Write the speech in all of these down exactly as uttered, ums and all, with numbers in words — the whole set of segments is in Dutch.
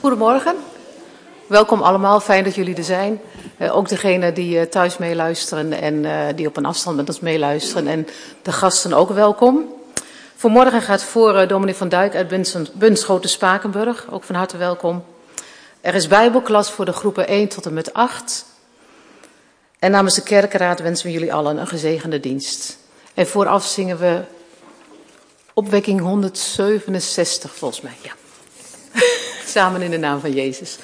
Goedemorgen. Welkom allemaal, fijn dat jullie er zijn. Uh, ook degenen die uh, thuis meeluisteren en uh, die op een afstand met ons meeluisteren. En de gasten ook welkom. Vanmorgen gaat voor uh, dominee Van Dijk uit Bunschoten-Spakenburg. Ook van harte welkom. Er is bijbelklas voor de groepen één tot en met acht. En namens de kerkenraad wensen we jullie allen een gezegende dienst. En vooraf zingen we opwekking honderdzevenenzestig volgens mij. Ja. Samen in de naam van Jezus.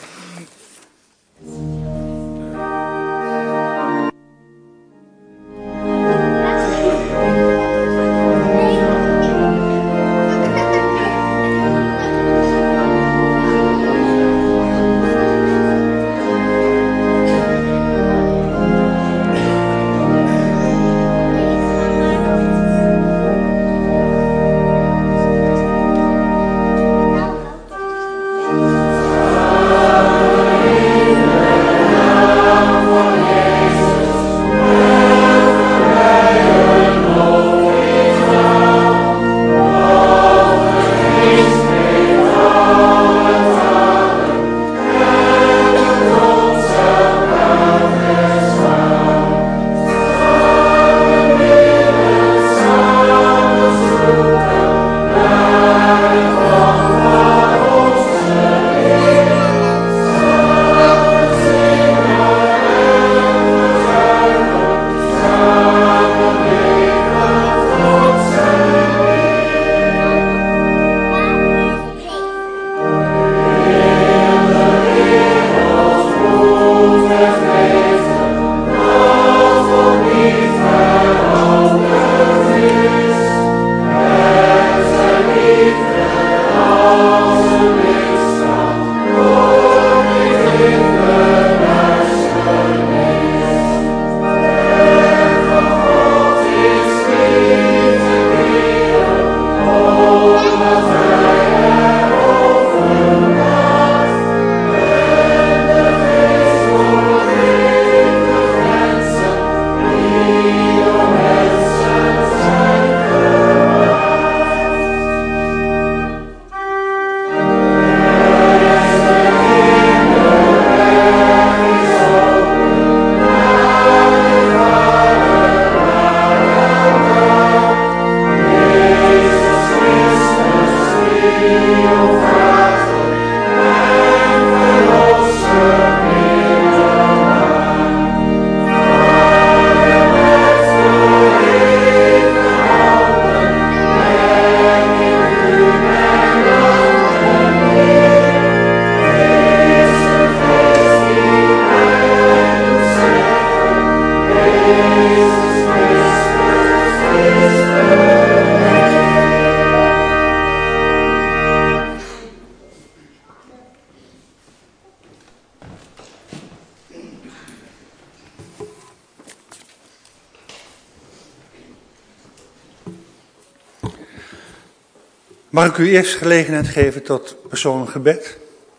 Mag ik u eerst gelegenheid geven tot persoonlijk gebed?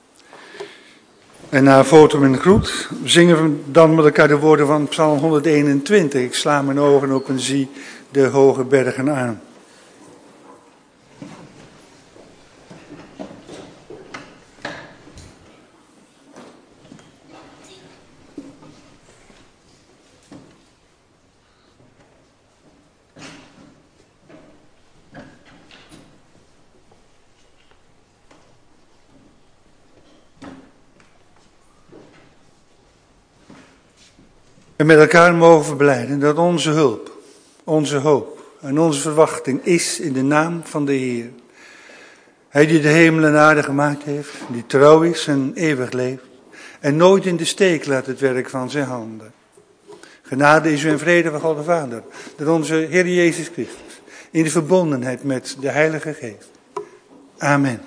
En na een foto en een groet zingen we dan met elkaar de woorden van Psalm honderdeenentwintig. Ik sla mijn ogen op en zie de hoge bergen aan. En met elkaar mogen we belijden dat onze hulp, onze hoop en onze verwachting is in de naam van de Heer. Hij die de hemel en aarde gemaakt heeft, die trouw is en eeuwig leeft en nooit in de steek laat het werk van zijn handen. Genade is u en vrede van God de Vader, dat onze Heer Jezus Christus in de verbondenheid met de Heilige Geest. Amen.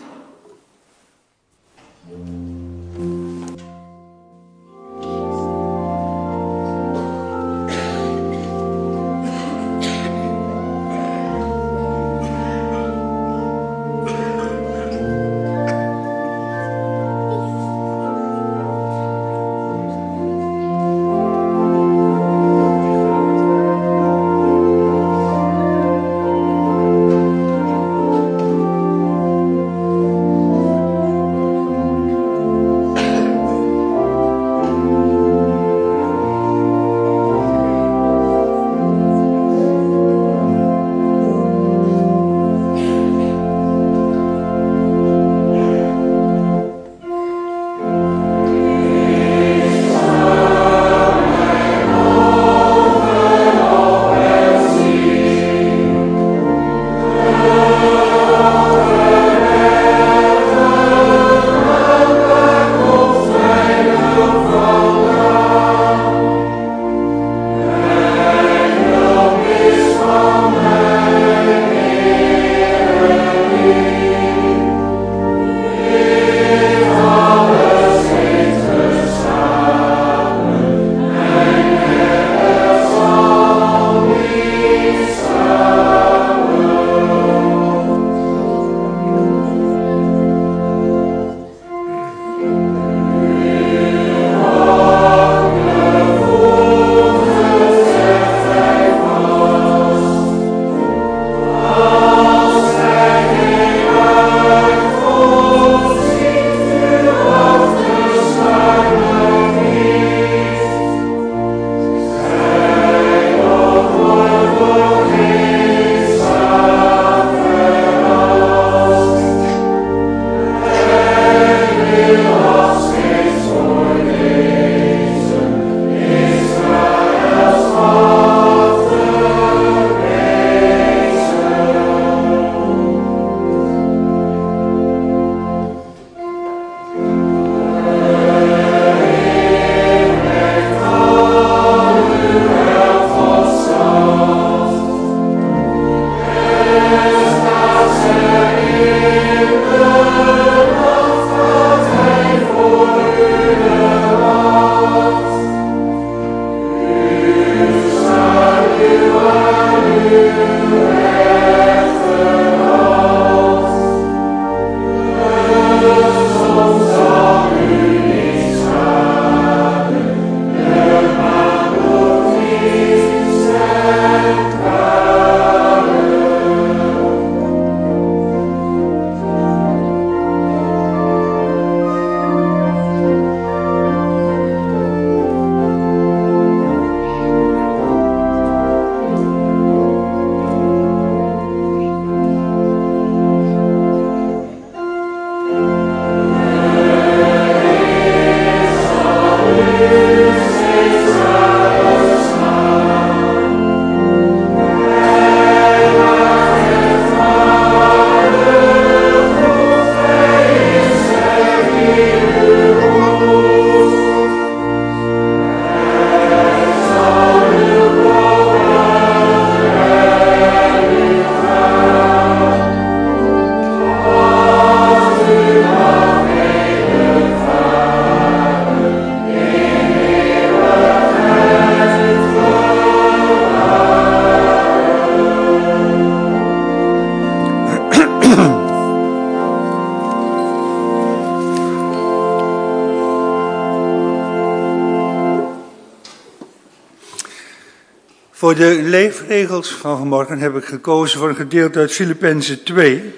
Voor de leefregels van vanmorgen heb ik gekozen voor een gedeelte uit Filippenzen twee,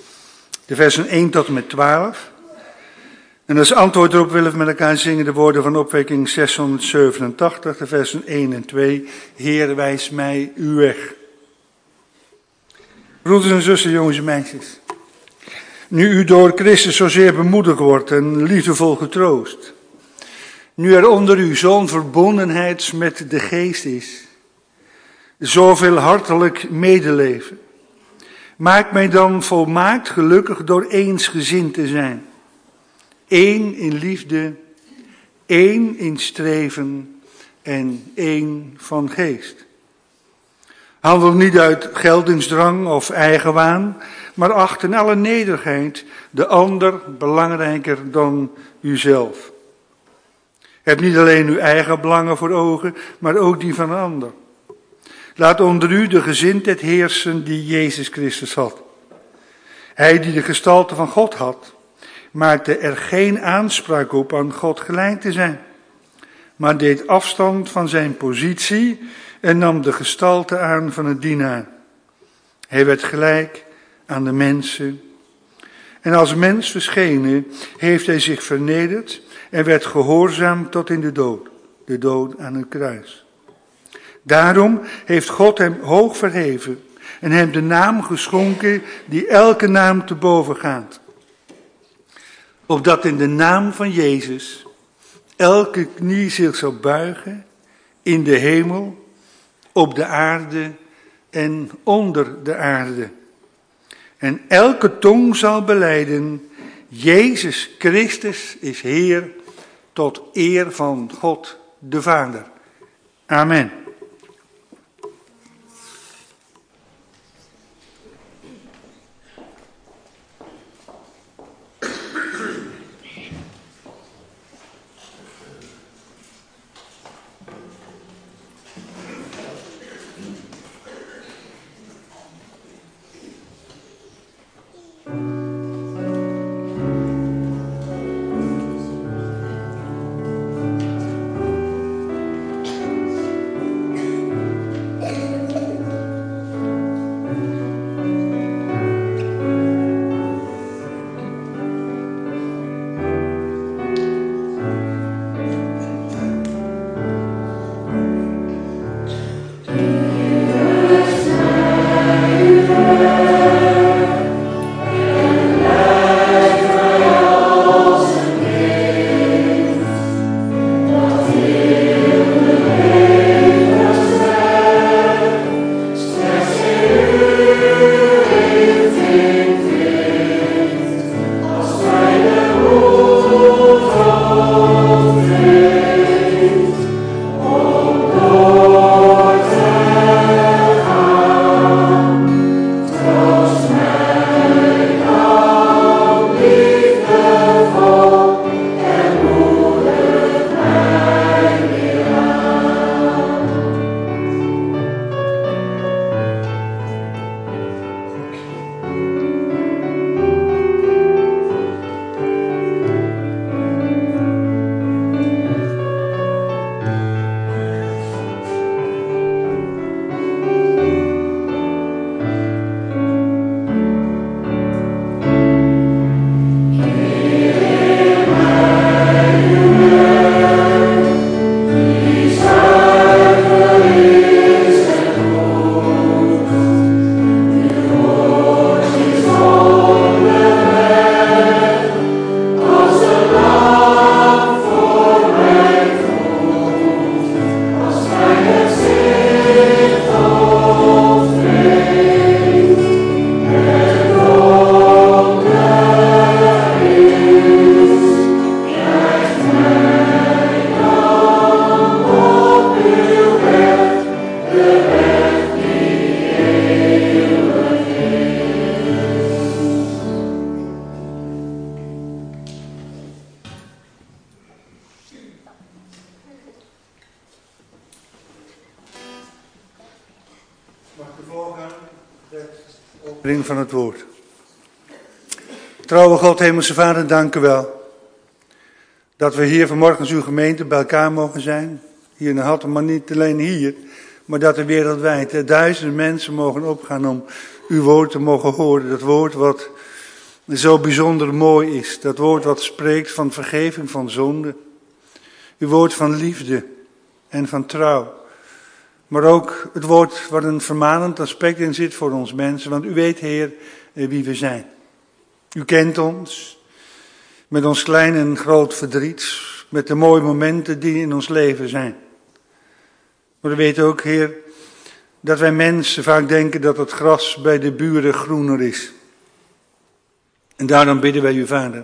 de versen één tot en met twaalf. En als antwoord erop willen we met elkaar zingen de woorden van opwekking zeshonderdzevenentachtig, de versen één en twee. Heer, wijs mij uw weg. Broeders en zussen, jongens en meisjes. Nu u door Christus zozeer bemoedigd wordt en liefdevol getroost. Nu er onder u zo'n verbondenheid met de geest is. Zoveel hartelijk medeleven. Maak mij dan volmaakt gelukkig door eensgezind te zijn. Eén in liefde, één in streven en één van geest. Handel niet uit geldingsdrang of eigenwaan, maar acht in alle nederigheid de ander belangrijker dan uzelf. Heb niet alleen uw eigen belangen voor ogen, maar ook die van een ander. Laat onder u de gezindheid heersen die Jezus Christus had. Hij die de gestalte van God had, maakte er geen aanspraak op aan God gelijk te zijn, maar deed afstand van zijn positie en nam de gestalte aan van een dienaar. Hij werd gelijk aan de mensen. En als mens verschenen heeft hij zich vernederd en werd gehoorzaam tot in de dood, de dood aan het kruis. Daarom heeft God hem hoog verheven en hem de naam geschonken die elke naam te boven gaat. Opdat in de naam van Jezus elke knie zich zal buigen in de hemel, op de aarde en onder de aarde. En elke tong zal belijden, Jezus Christus is Heer, tot eer van God de Vader. Amen. Mag de volgende de opening van het woord. Trouwe God, Hemelse Vader, dank u wel. Dat we hier vanmorgen als uw gemeente bij elkaar mogen zijn. Hier in Hattem, maar niet alleen hier. Maar dat er wereldwijd duizenden mensen mogen opgaan om uw woord te mogen horen. Dat woord wat zo bijzonder mooi is. Dat woord wat spreekt van vergeving van zonde. Uw woord van liefde en van trouw. Maar ook het woord waar een vermanend aspect in zit voor ons mensen. Want u weet, Heer, wie we zijn. U kent ons met ons klein en groot verdriet. Met de mooie momenten die in ons leven zijn. Maar u weet ook, Heer, dat wij mensen vaak denken dat het gras bij de buren groener is. En daarom bidden wij u, Vader.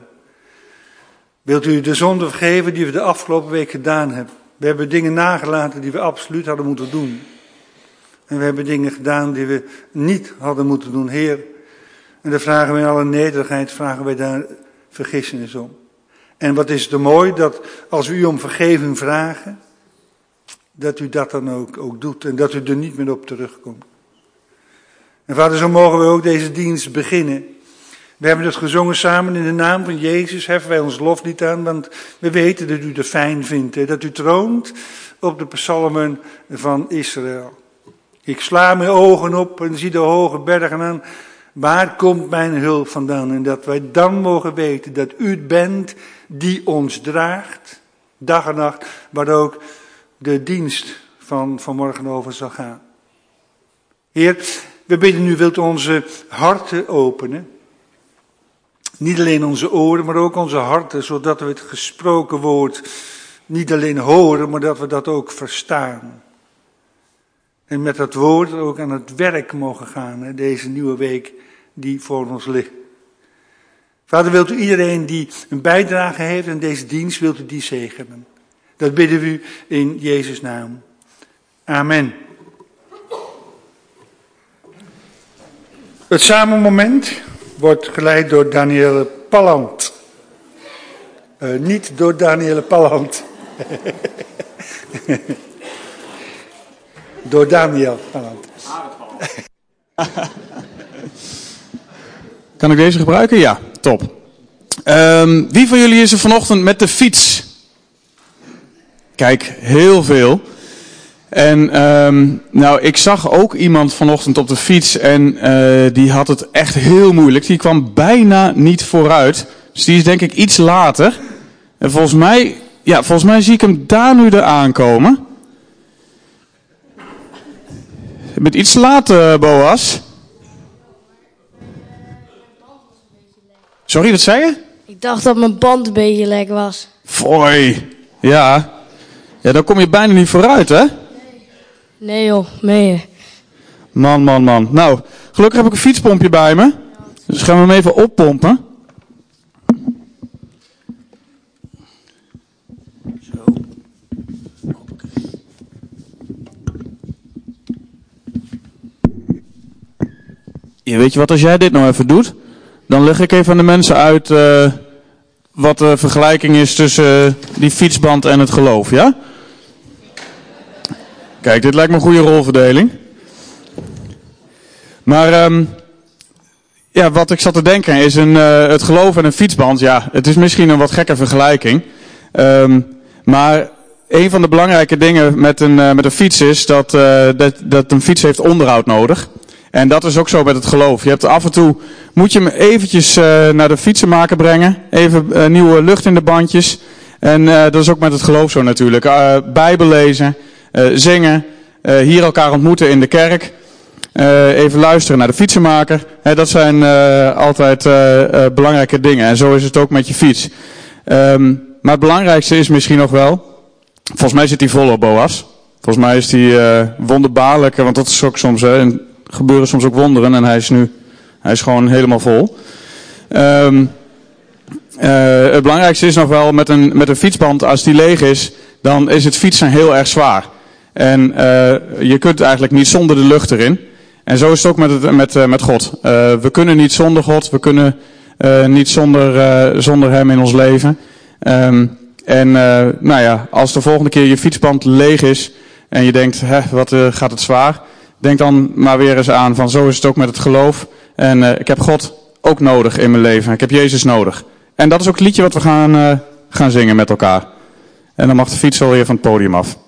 Wilt u de zonde vergeven die we de afgelopen week gedaan hebben? We hebben dingen nagelaten die we absoluut hadden moeten doen. En we hebben dingen gedaan die we niet hadden moeten doen, Heer. En daar vragen we in alle nederigheid, vragen wij daar vergissenis om. En wat is het mooi dat als we u om vergeving vragen, dat u dat dan ook, ook doet en dat u er niet meer op terugkomt. En Vader, zo mogen we ook deze dienst beginnen. We hebben het gezongen samen in de naam van Jezus, heffen wij ons loflied aan, want we weten dat u het fijn vindt, hè, dat u troont op de psalmen van Israël. Ik sla mijn ogen op en zie de hoge bergen aan. Waar komt mijn hulp vandaan? En dat wij dan mogen weten dat u het bent die ons draagt, dag en nacht, waar ook de dienst van vanmorgen over zal gaan. Heer, we bidden u, wilt onze harten openen. Niet alleen onze oren, maar ook onze harten, zodat we het gesproken woord niet alleen horen, maar dat we dat ook verstaan. En met dat woord ook aan het werk mogen gaan, hè, deze nieuwe week die voor ons ligt. Vader, wilt u iedereen die een bijdrage heeft aan deze dienst, wilt u die zegenen. Dat bidden we u in Jezus' naam. Amen. Het samenmoment wordt geleid door Danielle Palland. Uh, niet door Danielle Palland. Door Daniel Palland. Kan ik deze gebruiken? Ja, top. Um, wie van jullie is er vanochtend met de fiets? Kijk, heel veel. En um, nou, ik zag ook iemand vanochtend op de fiets en uh, die had het echt heel moeilijk. Die kwam bijna niet vooruit. Dus die is denk ik iets later. En volgens mij, ja, volgens mij zie ik hem daar nu eraan komen. Je bent iets laat, uh, Boas. Sorry, wat zei je? Ik dacht dat mijn band een beetje lek was. Foei. Ja. Ja, dan kom je bijna niet vooruit, hè? Nee joh, meen je. Man, man, man. Nou, gelukkig heb ik een fietspompje bij me. Dus gaan we hem even oppompen. Zo. Okay. Ja, weet je wat, als jij dit nou even doet, dan leg ik even aan de mensen uit uh, wat de vergelijking is tussen uh, die fietsband en het geloof, ja? Kijk, dit lijkt me een goede rolverdeling. Maar um, ja, wat ik zat te denken is een, uh, het geloof en een fietsband. Ja, het is misschien een wat gekke vergelijking. Um, maar een van de belangrijke dingen met een, uh, met een fiets is dat, uh, dat, dat een fiets heeft onderhoud nodig. En dat is ook zo met het geloof. Je hebt af en toe, moet je hem eventjes uh, naar de fietsenmaker brengen. Even uh, nieuwe lucht in de bandjes. En uh, dat is ook met het geloof zo natuurlijk. Uh, Bijbel lezen. Uh, zingen, uh, hier elkaar ontmoeten in de kerk, uh, even luisteren naar de fietsenmaker. He, dat zijn uh, altijd uh, uh, belangrijke dingen. En zo is het ook met je fiets. Um, maar het belangrijkste is misschien nog wel, volgens mij zit hij vol op, Boas. Volgens mij is hij uh, wonderbaarlijk, want dat is ook soms, hè, en gebeuren soms ook wonderen. En hij is nu, hij is gewoon helemaal vol. Um, uh, het belangrijkste is nog wel met een, met een fietsband, als die leeg is, dan is het fietsen heel erg zwaar. En uh, je kunt eigenlijk niet zonder de lucht erin. En zo is het ook met, het, met, uh, met God. Uh, we kunnen niet zonder God. We kunnen uh, niet zonder, uh, zonder hem in ons leven. Um, en uh, nou ja, als de volgende keer je fietsband leeg is en je denkt, hè, wat uh, gaat het zwaar? denk dan maar weer eens aan van zo is het ook met het geloof. En uh, ik heb God ook nodig in mijn leven. Ik heb Jezus nodig. En dat is ook het liedje wat we gaan, uh, gaan zingen met elkaar. En dan mag de fiets alweer van het podium af.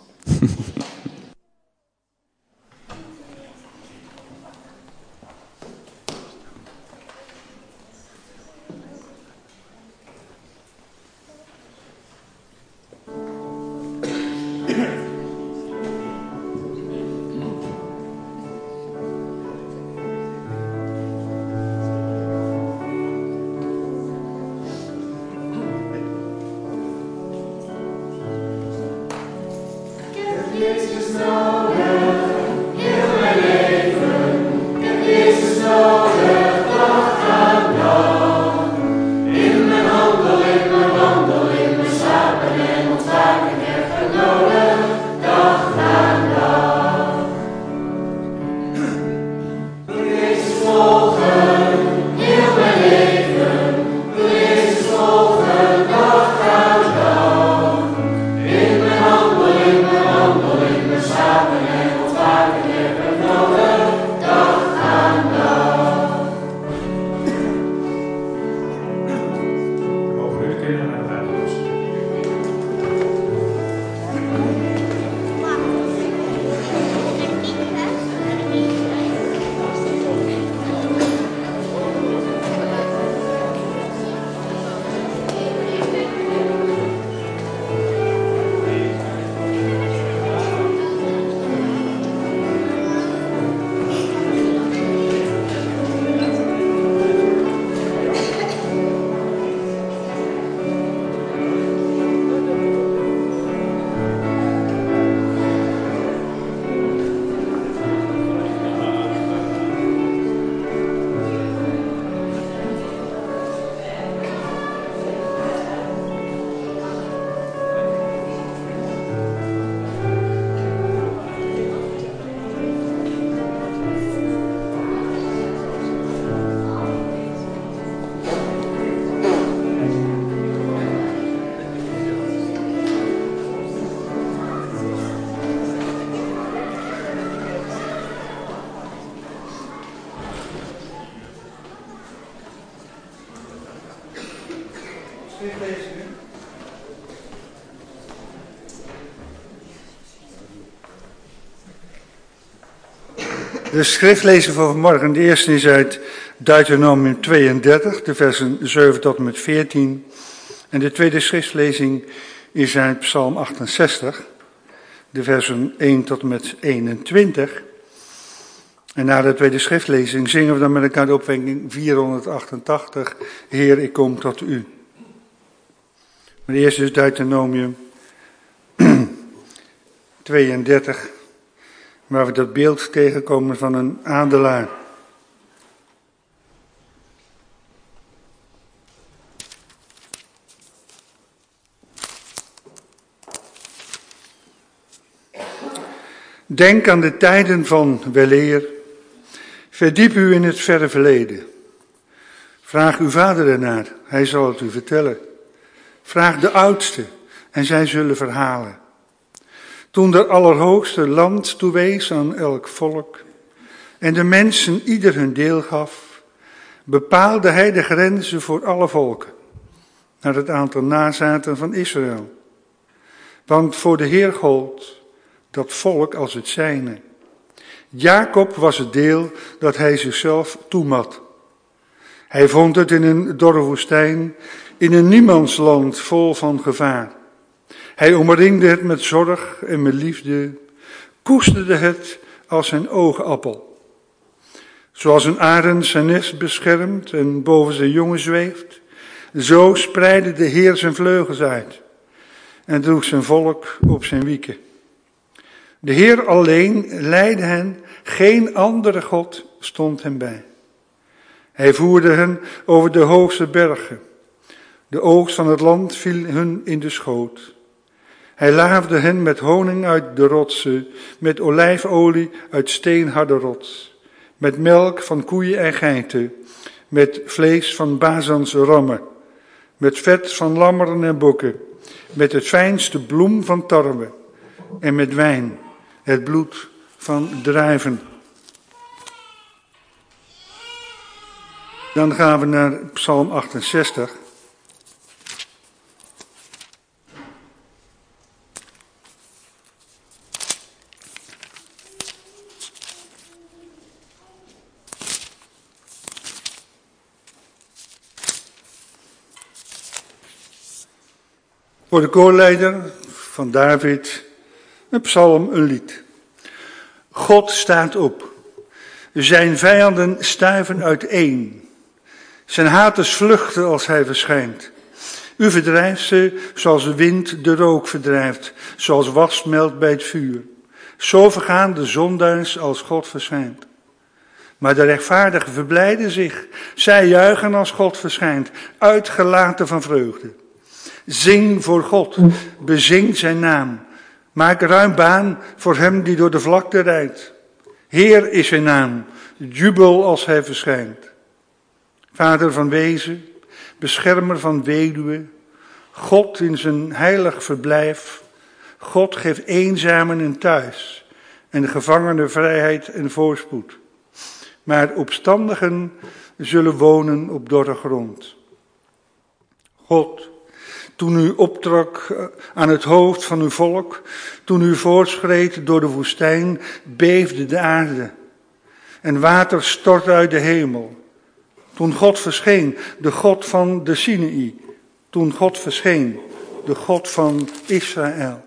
De schriftlezing voor vanmorgen, de eerste is uit Deuteronomium tweeëndertig, de versen zeven tot en met veertien. En de tweede schriftlezing is uit Psalm achtenzestig, de versen één tot en met eenentwintig. En na de tweede schriftlezing zingen we dan met elkaar de opwekking vierhonderdachtentachtig, Heer, ik kom tot u. Maar eerst is Deuteronomium tweeëndertig, waar we dat beeld tegenkomen van een adelaar. Denk aan de tijden van weleer. Verdiep u in het verre verleden. Vraag uw vader ernaar, hij zal het u vertellen. Vraag de oudsten en zij zullen verhalen. Toen de Allerhoogste land toewees aan elk volk en de mensen ieder hun deel gaf, bepaalde hij de grenzen voor alle volken, naar het aantal nazaten van Israël. Want voor de Heer gold dat volk als het zijne. Jacob was het deel dat hij zichzelf toemat. Hij vond het in een dorre woestijn, in een niemandsland vol van gevaar. Hij omringde het met zorg en met liefde, koesterde het als zijn oogappel. Zoals een arend zijn nest beschermt en boven zijn jongen zweeft, zo spreidde de Heer zijn vleugels uit en droeg zijn volk op zijn wieken. De Heer alleen leidde hen, geen andere God stond hem bij. Hij voerde hen over de hoogste bergen. De oogst van het land viel hun in de schoot. Hij laafde hen met honing uit de rotsen, met olijfolie uit steenharde rots, met melk van koeien en geiten, met vlees van Bazanse rammen, met vet van lammeren en bokken, met het fijnste bloem van tarwe en met wijn, het bloed van druiven. Dan gaan we naar Psalm achtenzestig. Voor de koorleider van David, een psalm, een lied. God staat op. Zijn vijanden stuiven uiteen. Zijn haters vluchten als hij verschijnt. U verdrijft ze zoals de wind de rook verdrijft, zoals was smelt bij het vuur. Zo vergaan de zondaars als God verschijnt. Maar de rechtvaardigen verblijden zich. Zij juichen als God verschijnt, uitgelaten van vreugde. Zing voor God, bezing zijn naam. Maak ruim baan voor hem die door de vlakte rijdt. Heer is zijn naam, jubel als hij verschijnt. Vader van wezen, beschermer van weduwe, God in zijn heilig verblijf. God geeft eenzamen een thuis en de gevangenen vrijheid en voorspoed. Maar opstandigen zullen wonen op dorre grond. God, toen u optrok aan het hoofd van uw volk, toen u voortschreed door de woestijn, beefde de aarde en water stortte uit de hemel. Toen God verscheen, de God van de Sinaï, toen God verscheen, de God van Israël.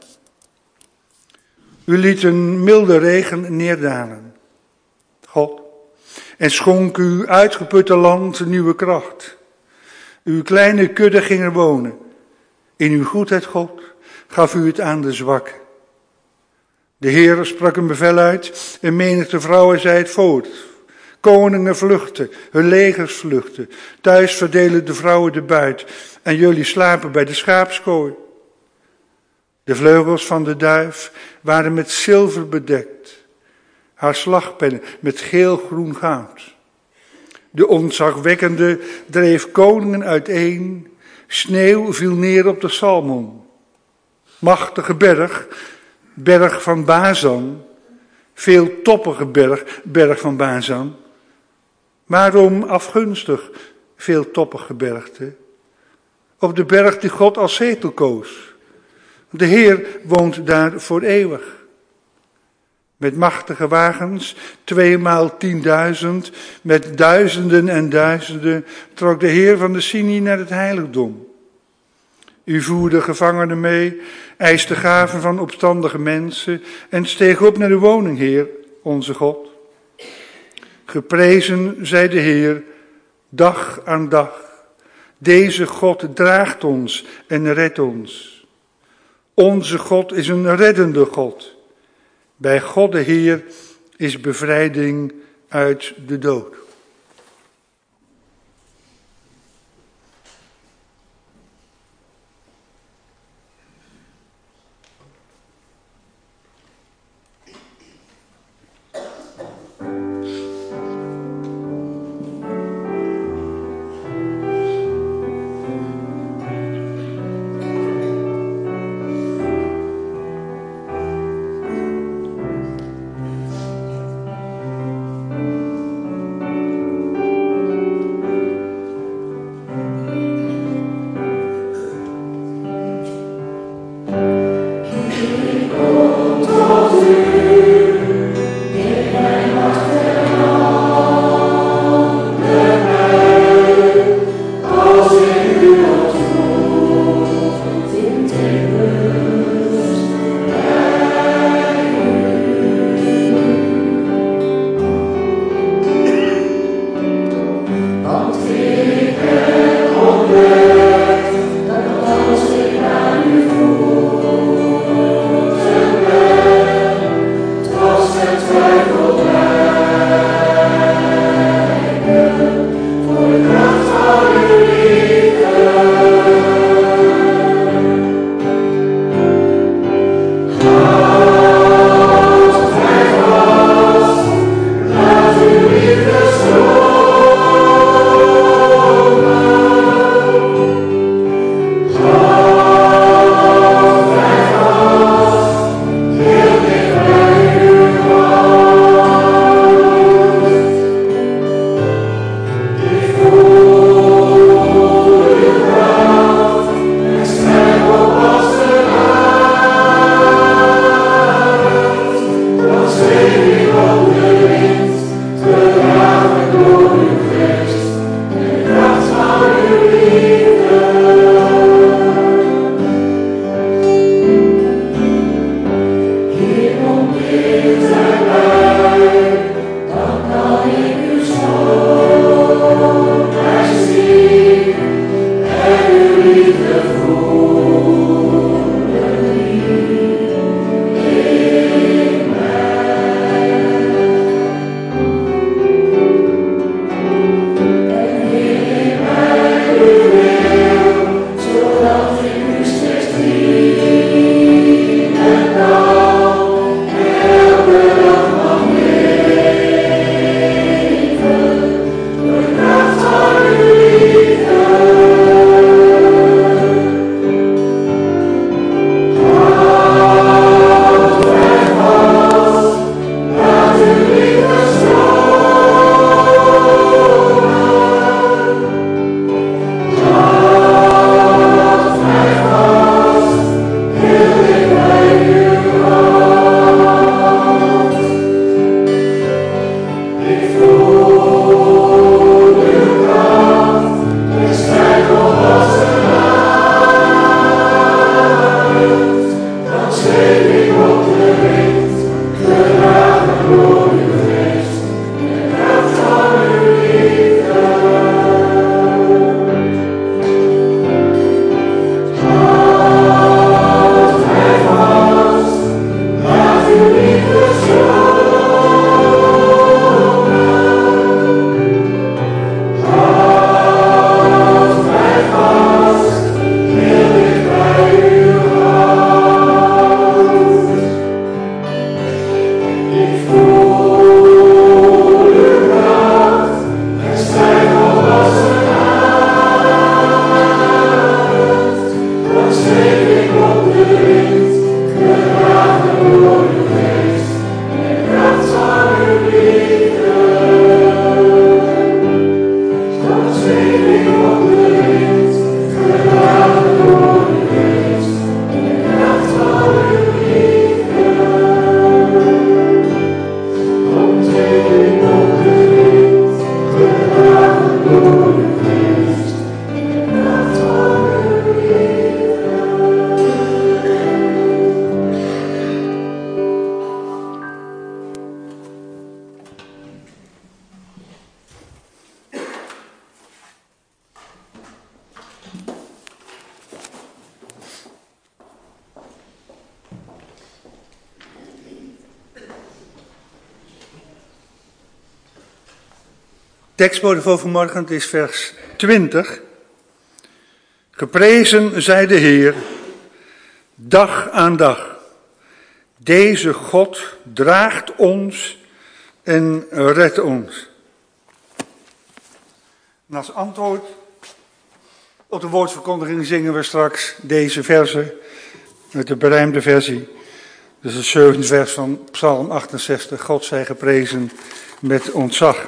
U liet een milde regen neerdalen, God, en schonk uw uitgeputte land nieuwe kracht. Uw kleine kudde ging er wonen. In uw goedheid, God, gaf u het aan de zwakken. De Heer sprak een bevel uit en menigte vrouwen zei het voort. Koningen vluchten, hun legers vluchten. Thuis verdelen de vrouwen de buit en jullie slapen bij de schaapskooi. De vleugels van de duif waren met zilver bedekt. Haar slagpennen met geel-groen goud. De ontzagwekkende dreef koningen uiteen. Sneeuw viel neer op de Salmon. Machtige berg, berg van Bazan. Veeltoppige berg, berg van Bazan. Waarom afgunstig, veeltoppig gebergte? Op de berg die God als zetel koos. De Heer woont daar voor eeuwig. Met machtige wagens, tweemaal tienduizend, met duizenden en duizenden, trok de Heer van de Sinaï naar het heiligdom. U voerde gevangenen mee, eiste gaven van opstandige mensen en steeg op naar de woning, Heer, onze God. Geprezen zij de Heer, dag aan dag. Deze God draagt ons en redt ons. Onze God is een reddende God. Bij God de Heer is bevrijding uit de dood. tekstbode voor vanmorgen is vers twintig. Geprezen zij de Heer, dag aan dag. Deze God draagt ons en redt ons. En als antwoord op de woordverkondiging zingen we straks deze verse met de berijmde versie. Dus het zevende vers van Psalm achtenzestig. God zij geprezen met ontzag.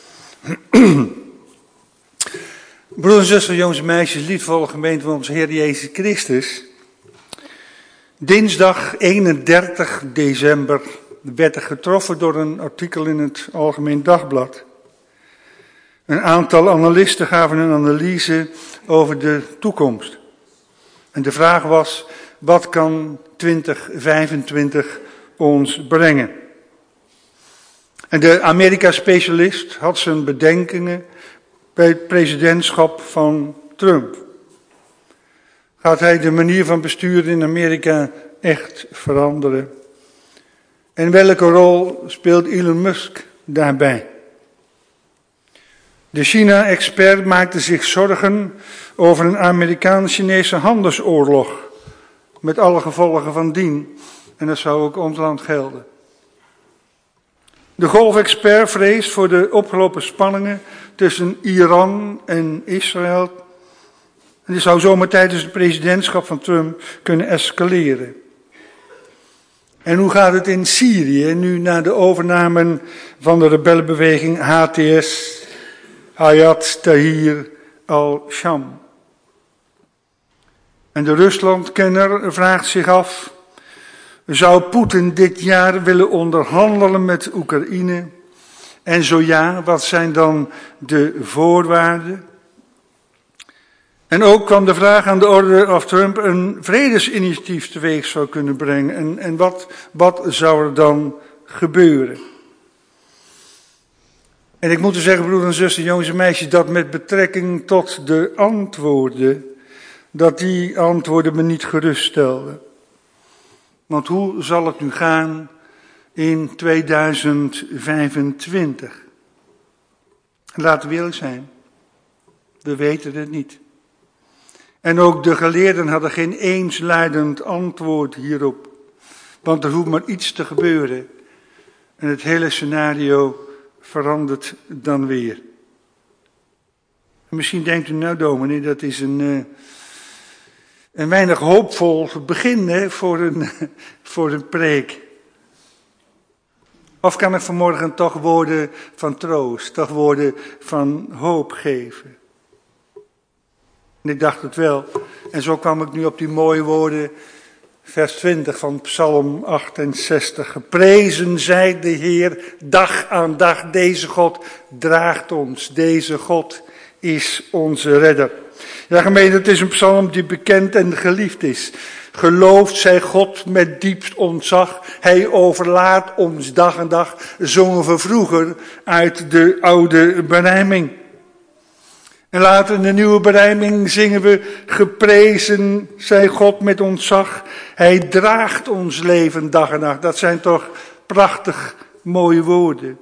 Broeders en zusters, jongens en meisjes, liefdevolle gemeente van onze Heer Jezus Christus. Dinsdag eenendertig december werd er getroffen door een artikel in het Algemeen Dagblad. Een aantal analisten gaven een analyse over de toekomst. En de vraag was, wat kan twintig vijfentwintig ons brengen? En de Amerika-specialist had zijn bedenkingen bij het presidentschap van Trump. Gaat hij de manier van besturen in Amerika echt veranderen? En welke rol speelt Elon Musk daarbij? De China-expert maakte zich zorgen over een Amerikaans-Chinese handelsoorlog, met alle gevolgen van dien. En dat zou ook ons land gelden. De golfexpert vreest voor de opgelopen spanningen tussen Iran en Israël. En die zou zomaar tijdens het presidentschap van Trump kunnen escaleren. En hoe gaat het in Syrië, nu na de overname van de rebellenbeweging H T S, Hayat Tahrir al-Sham? En de Ruslandkenner vraagt zich af, zou Poetin dit jaar willen onderhandelen met Oekraïne? En zo ja, wat zijn dan de voorwaarden? En ook kwam de vraag aan de orde of Trump een vredesinitiatief teweeg zou kunnen brengen. En, en wat, wat zou er dan gebeuren? En ik moet u zeggen, broeders en zusters, jongens en meisjes, dat met betrekking tot de antwoorden, dat die antwoorden me niet geruststelden. Want hoe zal het nu gaan in tweeduizend vijfentwintig? Laten we eerlijk zijn, we weten het niet. En ook de geleerden hadden geen eensluidend antwoord hierop. Want er hoeft maar iets te gebeuren. En het hele scenario verandert dan weer. En misschien denkt u, nou dominee, dat is een, uh, een weinig hoopvol begin hè, voor, een, voor een preek. Of kan ik vanmorgen toch woorden van troost, toch woorden van hoop geven? En ik dacht het wel. En zo kwam ik nu op die mooie woorden, vers twintig van Psalm achtenzestig. Geprezen zij de Heer, dag aan dag. Deze God draagt ons. Deze God is onze redder. Ja, gemeente, het is een psalm die bekend en geliefd is. Geloofd zij God met diepst ontzag. Hij overlaat ons dag aan dag. Zongen we vroeger uit de oude berijming. En later in de nieuwe berijming zingen we, geprezen zij God met ontzag. Hij draagt ons leven dag en nacht. Dat zijn toch prachtig mooie woorden.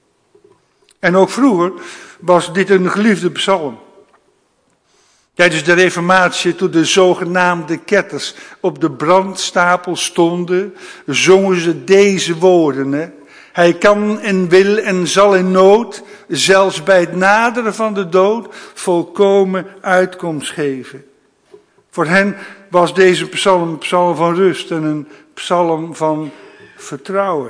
En ook vroeger was dit een geliefde psalm. Tijdens de reformatie, toen de zogenaamde ketters op de brandstapel stonden, zongen ze deze woorden. Hè? Hij kan en wil en zal in nood, zelfs bij het naderen van de dood, volkomen uitkomst geven. Voor hen was deze psalm een psalm van rust en een psalm van vertrouwen.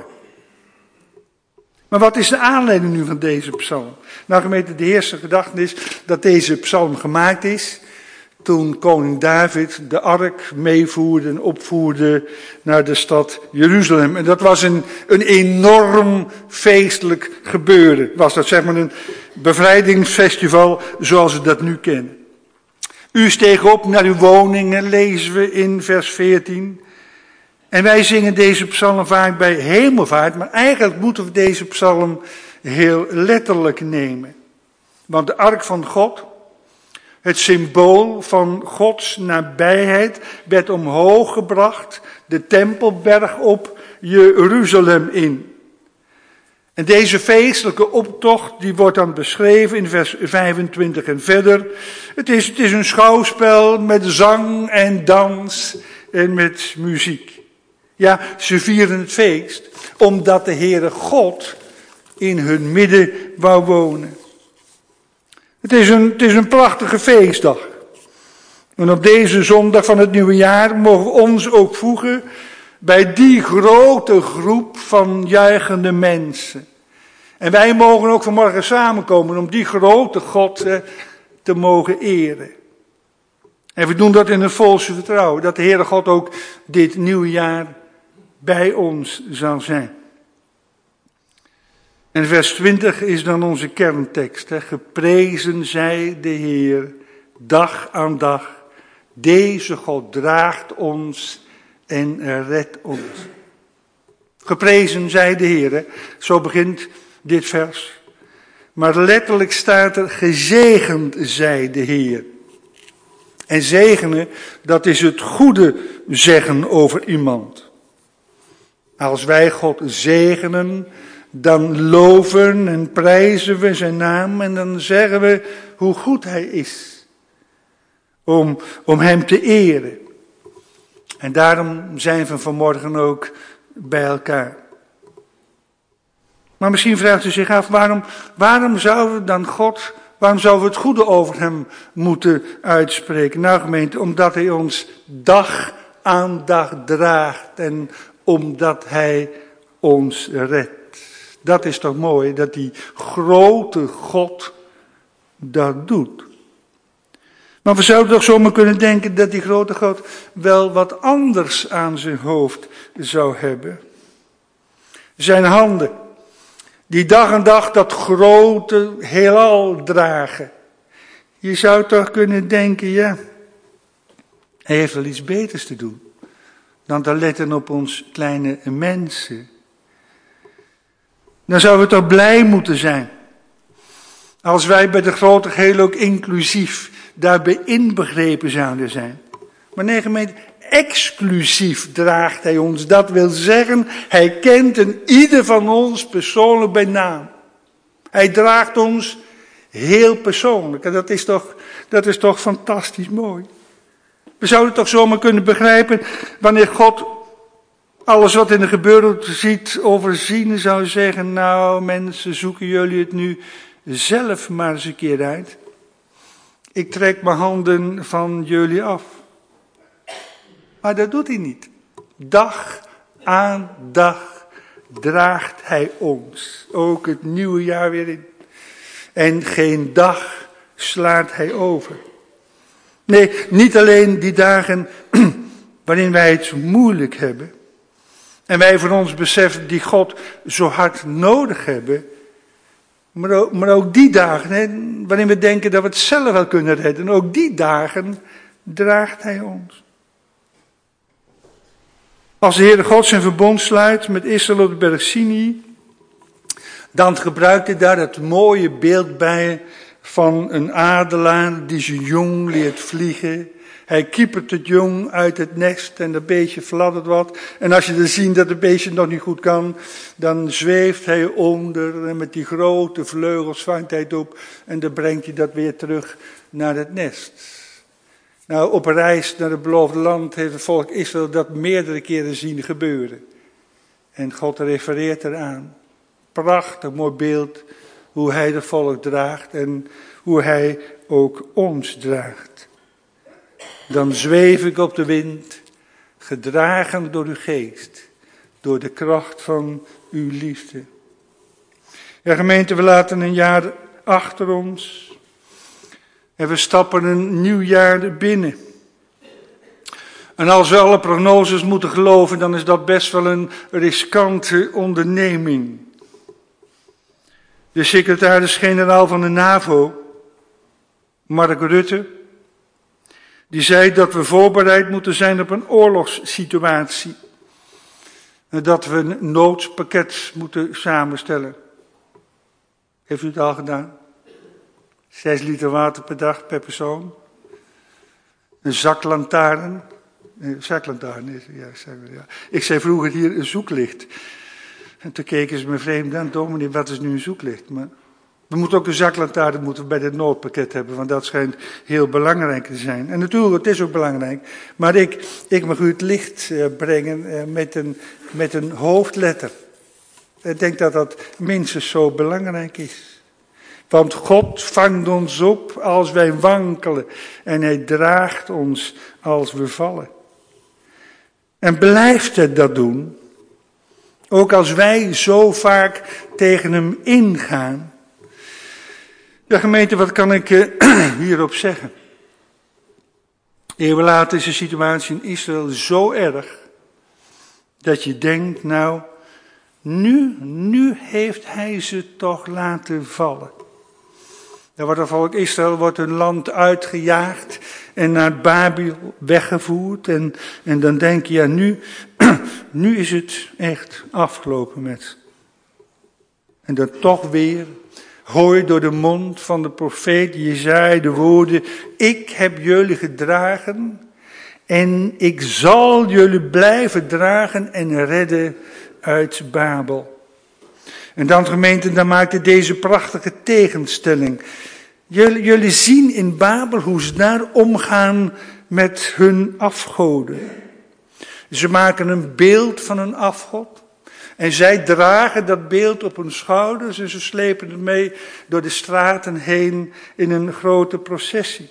Maar wat is de aanleiding nu van deze psalm? Nou gemeente, de eerste gedachte is dat deze psalm gemaakt is toen koning David de ark meevoerde en opvoerde naar de stad Jeruzalem. En dat was een, een enorm feestelijk gebeuren. Was dat zeg maar een bevrijdingsfestival zoals we dat nu kennen. U steeg op naar uw woningen, lezen we in vers veertien. En wij zingen deze psalm vaak bij hemelvaart, maar eigenlijk moeten we deze psalm heel letterlijk nemen. Want de ark van God, het symbool van Gods nabijheid, werd omhoog gebracht, de tempelberg op, Jeruzalem in. En deze feestelijke optocht, die wordt dan beschreven in vers vijfentwintig en verder. Het is, het is een schouwspel met zang en dans en met muziek. Ja, ze vieren het feest, omdat de Heere God in hun midden wou wonen. Het is een, het is een prachtige feestdag. En op deze zondag van het nieuwe jaar mogen we ons ook voegen bij die grote groep van juichende mensen. En wij mogen ook vanmorgen samenkomen om die grote God eh, te mogen eren. En we doen dat in het volste vertrouwen, dat de Heere God ook dit nieuwe jaar bij ons zal zijn. En vers twintig is dan onze kerntekst. Hè. Geprezen zij de Heer, dag aan dag. Deze God draagt ons en redt ons. Geprezen zij de Heer, hè. Zo begint dit vers. Maar letterlijk staat er, gezegend zij de Heer. En zegenen, dat is het goede zeggen over iemand. Als wij God zegenen, dan loven en prijzen we zijn naam en dan zeggen we hoe goed hij is. Om, om hem te eren. En daarom zijn we vanmorgen ook bij elkaar. Maar misschien vraagt u zich af, waarom, waarom zouden we dan God, waarom zouden we het goede over hem moeten uitspreken? Nou gemeente, omdat hij ons dag aan dag draagt en omdat hij ons redt. Dat is toch mooi, dat die grote God dat doet. Maar we zouden toch zomaar kunnen denken dat die grote God wel wat anders aan zijn hoofd zou hebben. Zijn handen, die dag aan dag dat grote heelal dragen. Je zou toch kunnen denken, ja, hij heeft wel iets beters te doen dan te letten op ons kleine mensen. Dan zouden we toch blij moeten zijn als wij bij de grote geheel ook inclusief daarbij inbegrepen zouden zijn. Maar nee, gemeente, exclusief draagt hij ons. Dat wil zeggen, hij kent een ieder van ons persoonlijk bij naam. Hij draagt ons heel persoonlijk. En dat is toch, dat is toch fantastisch mooi. We zouden toch zomaar kunnen begrijpen wanneer God alles wat in de gebeuren ziet overzien zou zeggen, nou mensen, zoeken jullie het nu zelf maar eens een keer uit. Ik trek mijn handen van jullie af. Maar dat doet hij niet. Dag aan dag draagt hij ons. Ook het nieuwe jaar weer in. En geen dag slaat hij over. Nee, niet alleen die dagen waarin wij het moeilijk hebben. En wij van ons beseffen die God zo hard nodig hebben. Maar ook, maar ook die dagen, hè, waarin we denken dat we het zelf wel kunnen redden. Ook die dagen draagt hij ons. Als de Heere God zijn verbond sluit met Israël op de berg Sinai, dan gebruikt hij daar het mooie beeld bij van een adelaar die zijn jong leert vliegen. Hij kiepert het jong uit het nest en dat beestje fladdert wat. En als je dan ziet dat het beestje nog niet goed kan, dan zweeft hij onder en met die grote vleugels vangt hij het op en dan brengt hij dat weer terug naar het nest. Nou, op een reis naar het beloofde land heeft het volk Israël dat meerdere keren zien gebeuren. En God refereert eraan. Prachtig mooi beeld hoe hij het volk draagt en hoe hij ook ons draagt. Dan zweef ik op de wind, gedragen door uw geest, door de kracht van uw liefde. Ja, gemeente, we laten een jaar achter ons en we stappen een nieuw jaar binnen. En als we alle prognoses moeten geloven, dan is dat best wel een riskante onderneming. De secretaris-generaal van de NAVO, Mark Rutte, die zei dat we voorbereid moeten zijn op een oorlogssituatie. En dat we een noodpakket moeten samenstellen. Heeft u het al gedaan? Zes liter water per dag per persoon. Een zaklantaarn. Nee, zaklantaarn is ja, ja. Ik zei vroeger hier een zoeklicht. En toen keken ze me vreemd aan, dominee, wat is nu een zoeklicht? Maar we moeten ook een zaklantaarn moeten we bij dit noodpakket hebben, want dat schijnt heel belangrijk te zijn. En natuurlijk, het is ook belangrijk, maar ik, ik mag u het licht uh, brengen uh, met, een, met een hoofdletter. Ik denk dat dat minstens zo belangrijk is. Want God vangt ons op als wij wankelen en hij draagt ons als we vallen. En blijft het dat doen, ook als wij zo vaak tegen hem ingaan. Ja, gemeente, wat kan ik uh, hierop zeggen? Eeuwen later is de situatie in Israël zo erg, dat je denkt, nou, nu, nu heeft hij ze toch laten vallen. Dan wordt het volk Israël wordt hun land uitgejaagd en naar Babel weggevoerd. En, en dan denk je, ja, nu, nu is het echt afgelopen met. En dan toch weer hoor je door de mond van de profeet Jesaja de woorden: ik heb jullie gedragen en ik zal jullie blijven dragen en redden uit Babel. En dan, gemeente, dan maakt het deze prachtige tegenstelling. Jullie, jullie zien in Babel hoe ze daar omgaan met hun afgoden. Ze maken een beeld van een afgod. En zij dragen dat beeld op hun schouders en ze slepen het mee door de straten heen in een grote processie.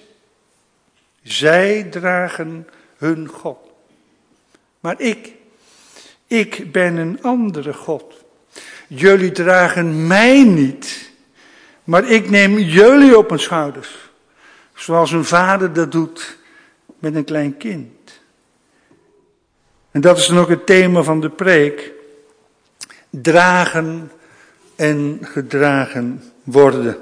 Zij dragen hun God. Maar ik, ik ben een andere God. Jullie dragen mij niet, maar ik neem jullie op mijn schouders. Zoals een vader dat doet met een klein kind. En dat is dan ook het thema van de preek. Dragen en gedragen worden.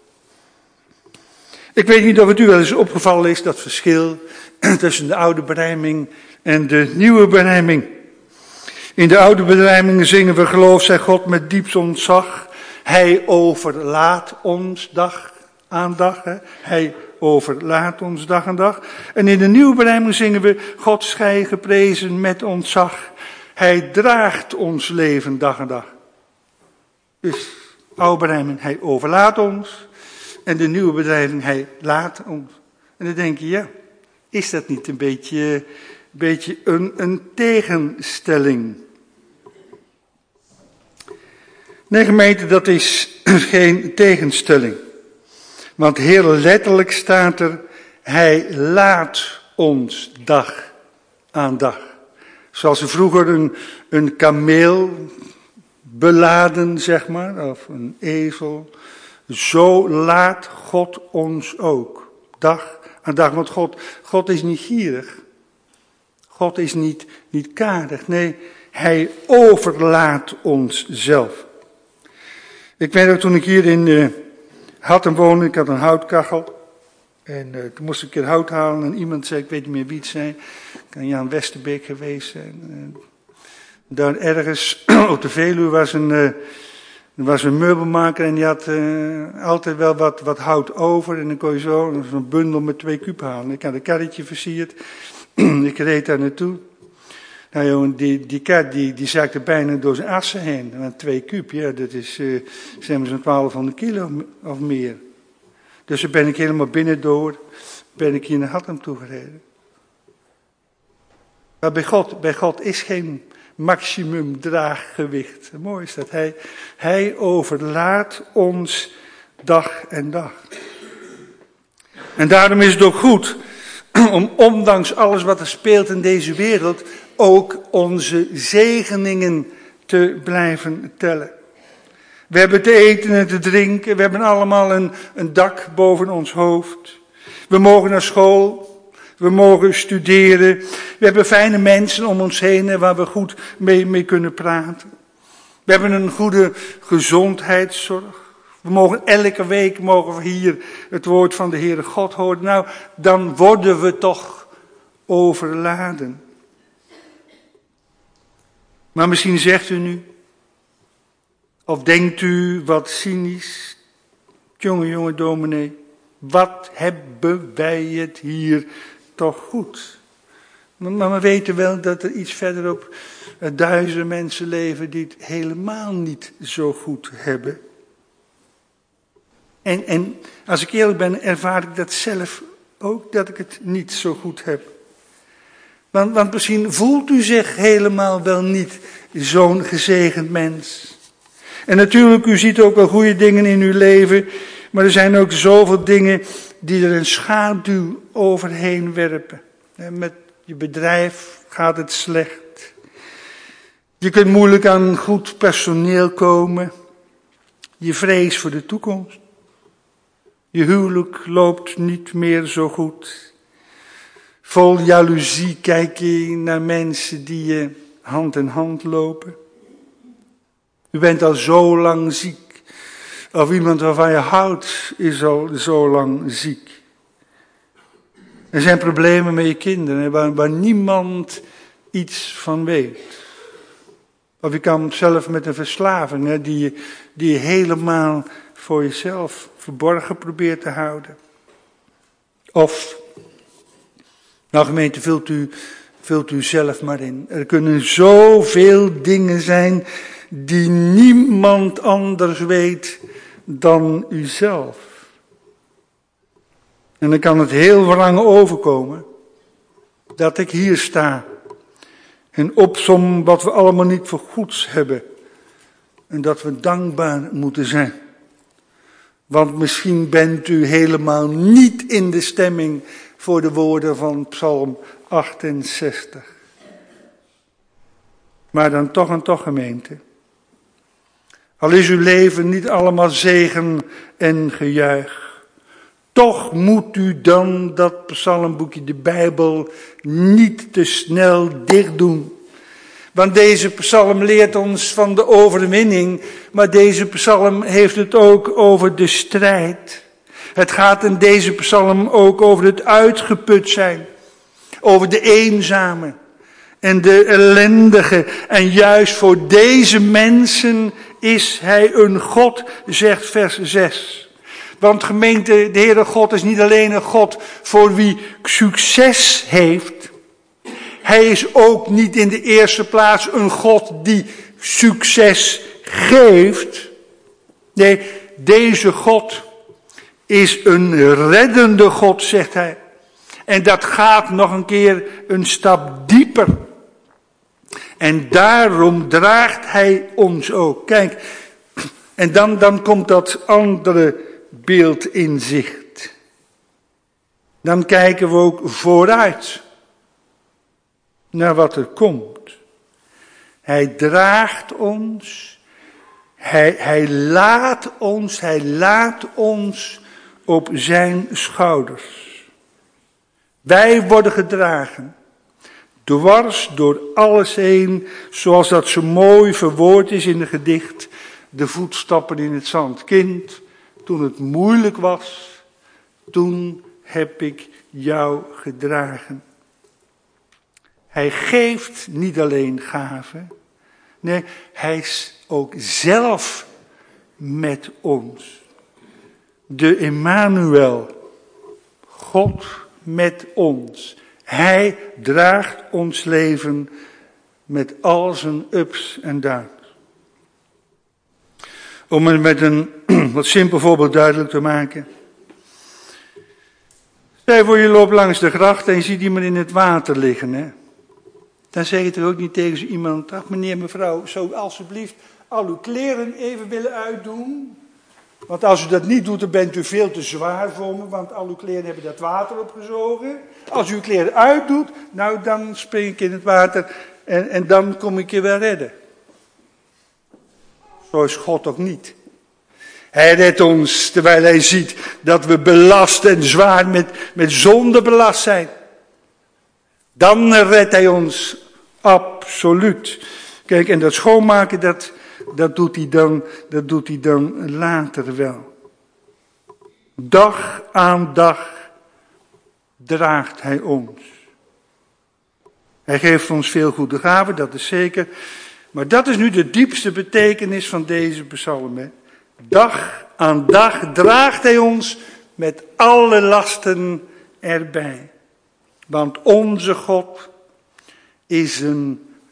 Ik weet niet of het u wel eens opgevallen is, dat verschil tussen de oude berijming en de nieuwe berijming. In de oude berijmingen zingen we: geloof zij God met diepst ontzag. Hij overlaat ons dag aan dag. Hè? Hij overlaat ons dag aan dag. En in de nieuwe berijming zingen we: God zij geprezen met ontzag. Hij draagt ons leven dag aan dag. Dus oude berijming, hij overlaat ons. En de nieuwe berijming, hij laat ons. En dan denk je, ja, is dat niet een beetje, beetje een, een tegenstelling? Nee, gemeente, dat is geen tegenstelling. Want heel letterlijk staat er: hij laat ons dag aan dag. Zoals ze vroeger een, een kameel beladen, zeg maar, of een ezel. Zo laat God ons ook, dag aan dag. Want God, God is niet gierig. God is niet, niet karig. Nee, hij overlaat ons zelf. Ik weet ook, toen ik hier in uh, Hattem woonde, ik had een houtkachel. En uh, toen moest ik een keer hout halen en iemand zei, ik weet niet meer wie het zei, kan Jan Westerbeek geweest zijn. Uh, daar ergens op de Veluwe was een, uh, was een meubelmaker en die had uh, altijd wel wat, wat hout over. En dan kon je zo zo'n bundel met twee kuub halen. Ik had een karretje versierd, ik reed daar naartoe. Nou jongen, die, die kar die, die zakte bijna door zijn assen heen. Want twee kuub, ja, dat is uh, zeg maar zo'n twaalfhonderd kilo of meer. Dus dan ben ik helemaal binnendoor, ben ik hier naar Hattem toegereden. Maar bij God, bij God is geen maximum draaggewicht. Mooi is dat. Hij, hij overlaat ons dag en dag. En daarom is het ook goed om, ondanks alles wat er speelt in deze wereld, ook onze zegeningen te blijven tellen. We hebben te eten en te drinken. We hebben allemaal een, een dak boven ons hoofd. We mogen naar school. We mogen studeren. We hebben fijne mensen om ons heen waar we goed mee, mee kunnen praten. We hebben een goede gezondheidszorg. We mogen elke week mogen we hier het woord van de Heere God horen. Nou, dan worden we toch overladen. Maar misschien zegt u nu, of denkt u wat cynisch, jonge, jonge dominee, wat hebben wij het hier toch goed. Maar, maar we weten wel dat er iets verderop er duizenden mensen leven die het helemaal niet zo goed hebben. En, en als ik eerlijk ben, ervaar ik dat zelf ook, dat ik het niet zo goed heb. Want, want misschien voelt u zich helemaal wel niet zo'n gezegend mens. En natuurlijk, u ziet ook wel goede dingen in uw leven, maar er zijn ook zoveel dingen die er een schaduw overheen werpen. Met je bedrijf gaat het slecht. Je kunt moeilijk aan goed personeel komen. Je vrees voor de toekomst. Je huwelijk loopt niet meer zo goed. Vol jaloezie kijk je naar mensen die je hand in hand lopen. U bent al zo lang ziek. Of iemand waarvan je houdt is al zo lang ziek. Er zijn problemen met je kinderen waar, waar niemand iets van weet. Of je kan zelf met een verslaving hè, die, je, die je helemaal voor jezelf verborgen probeert te houden. Of, nou gemeente, vult u, vult u zelf maar in. Er kunnen zoveel dingen zijn die niemand anders weet dan uzelf. En dan kan het heel wrang overkomen dat ik hier sta en opsom wat we allemaal niet voor goeds hebben en dat we dankbaar moeten zijn. Want misschien bent u helemaal niet in de stemming voor de woorden van Psalm achtenzestig. Maar dan toch en toch, gemeente. Al is uw leven niet allemaal zegen en gejuich. Toch moet u dan dat psalmboekje, de Bijbel, niet te snel dicht doen. Want deze psalm leert ons van de overwinning, maar deze psalm heeft het ook over de strijd. Het gaat in deze psalm ook over het uitgeput zijn, over de eenzame en de ellendige. En juist voor deze mensen is hij een God, zegt vers zes. Want gemeente, de Heere God is niet alleen een God voor wie succes heeft. Hij is ook niet in de eerste plaats een God die succes geeft. Nee, deze God is een reddende God, zegt hij. En dat gaat nog een keer een stap dieper. En daarom draagt hij ons ook. Kijk, en dan, dan komt dat andere beeld in zicht. Dan kijken we ook vooruit naar wat er komt. Hij draagt ons, hij, hij laat ons, hij laat ons op zijn schouders. Wij worden gedragen, dwars door alles heen, zoals dat zo mooi verwoord is in het gedicht, de voetstappen in het zand. Kind, toen het moeilijk was, toen heb ik jou gedragen. Hij geeft niet alleen gaven, nee, hij is ook zelf met ons. De Emmanuel, God met ons. Hij draagt ons leven met al zijn ups en downs. Om het met een wat simpel voorbeeld duidelijk te maken. Stel voor je loopt langs de gracht en je ziet iemand in het water liggen. Hè? Dan zeg je toch ook niet tegen zo iemand, ach meneer, mevrouw, zou alsjeblieft al uw kleren even willen uitdoen? Want als u dat niet doet, dan bent u veel te zwaar voor me, want al uw kleren hebben dat water opgezogen. Als u uw kleren uitdoet, nou dan spring ik in het water en, en dan kom ik je wel redden. Zo is God ook niet. Hij redt ons terwijl hij ziet dat we belast en zwaar met, met zonde belast zijn. Dan redt hij ons absoluut. Kijk, en dat schoonmaken, dat, dat, doet hij dan, dat doet hij dan later wel. Dag aan dag draagt hij ons. Hij geeft ons veel goede gaven, dat is zeker. Maar dat is nu de diepste betekenis van deze psalm. Hè? Dag aan dag draagt hij ons met alle lasten erbij. Want onze God is een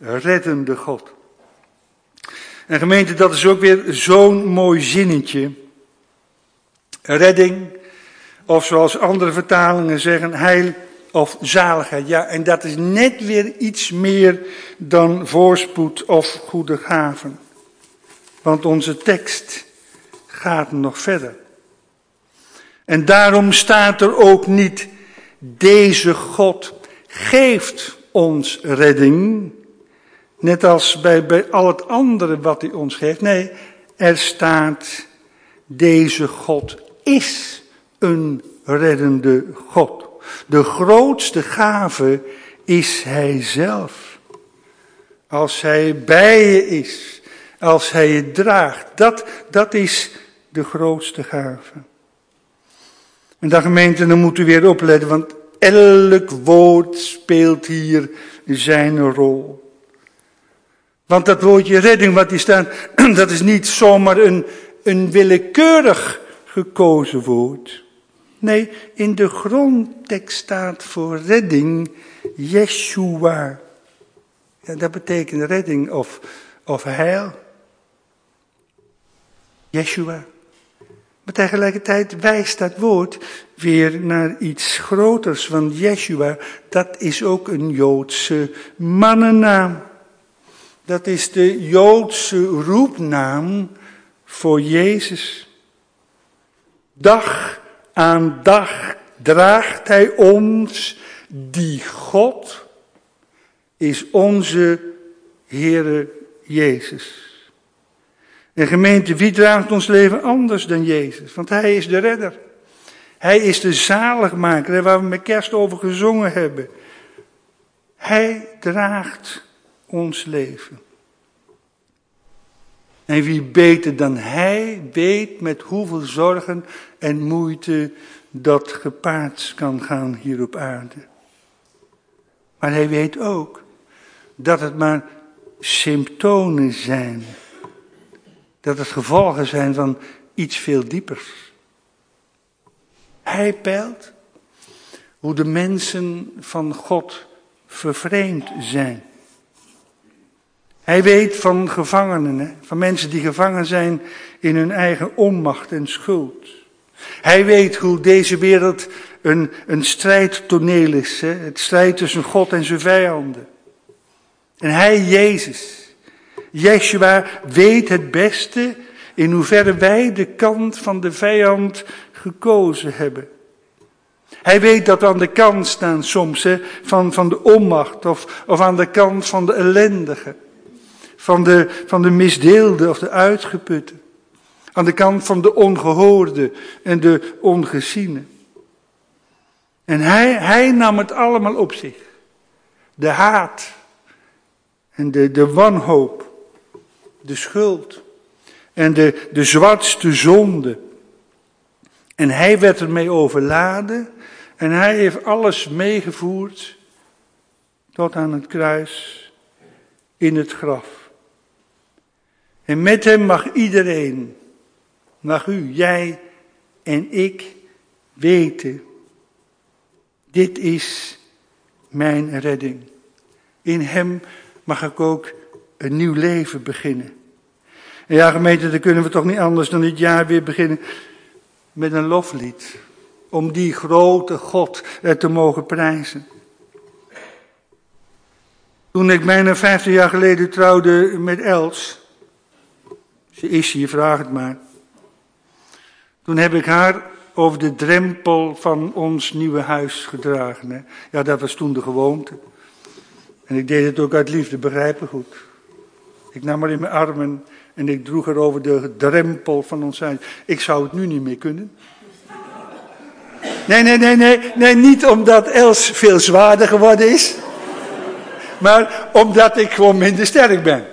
reddende God. En gemeente, dat is ook weer zo'n mooi zinnetje. Redding, of zoals andere vertalingen zeggen, heil of zaligheid. Ja, en dat is net weer iets meer dan voorspoed of goede gaven. Want onze tekst gaat nog verder. En daarom staat er ook niet, deze God geeft ons redding. Net als bij, bij al het andere wat hij ons geeft. Nee, er staat, deze God is een reddende God. De grootste gave is hij zelf. Als hij bij je is, als hij je draagt, dat, dat is de grootste gave. En dan gemeente, dan moet u weer opletten, want elk woord speelt hier zijn rol. Want dat woordje redding wat hier staat, dat is niet zomaar een, een willekeurig gekozen woord. Nee, in de grondtekst staat voor redding Yeshua. Ja, dat betekent redding of, of heil. Yeshua. Maar tegelijkertijd wijst dat woord weer naar iets groters. Want Yeshua, dat is ook een Joodse mannennaam. Dat is de Joodse roepnaam voor Jezus. Dag aan dag draagt hij ons, die God is onze Heere Jezus. En gemeente, wie draagt ons leven anders dan Jezus? Want hij is de redder. Hij is de zaligmaker, waar we met kerst over gezongen hebben. Hij draagt ons leven. En wie beter dan hij weet met hoeveel zorgen en moeite dat gepaard kan gaan hier op aarde. Maar hij weet ook dat het maar symptomen zijn. Dat het gevolgen zijn van iets veel diepers. Hij peilt hoe de mensen van God vervreemd zijn. Hij weet van gevangenen, van mensen die gevangen zijn in hun eigen onmacht en schuld. Hij weet hoe deze wereld een, een strijdtoneel is, hè? Het strijd tussen God en zijn vijanden. En hij, Jezus, Yeshua, weet het beste in hoeverre wij de kant van de vijand gekozen hebben. Hij weet dat we aan de kant staan soms hè, van, van de onmacht of, of aan de kant van de ellendige. Van de, van de misdeelde of de uitgeputte. Aan de kant van de ongehoorde en de ongeziene. En hij, hij nam het allemaal op zich. De haat. En de, de wanhoop. De schuld. En de, de zwartste zonde. En hij werd ermee overladen. En hij heeft alles meegevoerd. Tot aan het kruis. In het graf. En met hem mag iedereen, mag u, jij en ik weten, dit is mijn redding. In hem mag ik ook een nieuw leven beginnen. En ja, gemeente, dan kunnen we toch niet anders dan dit jaar weer beginnen met een loflied. Om die grote God te mogen prijzen. Toen ik bijna vijftig jaar geleden trouwde met Els. Ze is hier, vraag het maar. Toen heb ik haar over de drempel van ons nieuwe huis gedragen. Hè. Ja, dat was toen de gewoonte. En ik deed het ook uit liefde, begrijp me goed. Ik nam haar in mijn armen en ik droeg haar over de drempel van ons huis. Ik zou het nu niet meer kunnen. Nee, nee, nee, nee, nee, niet omdat Els veel zwaarder geworden is. Maar omdat ik gewoon minder sterk ben.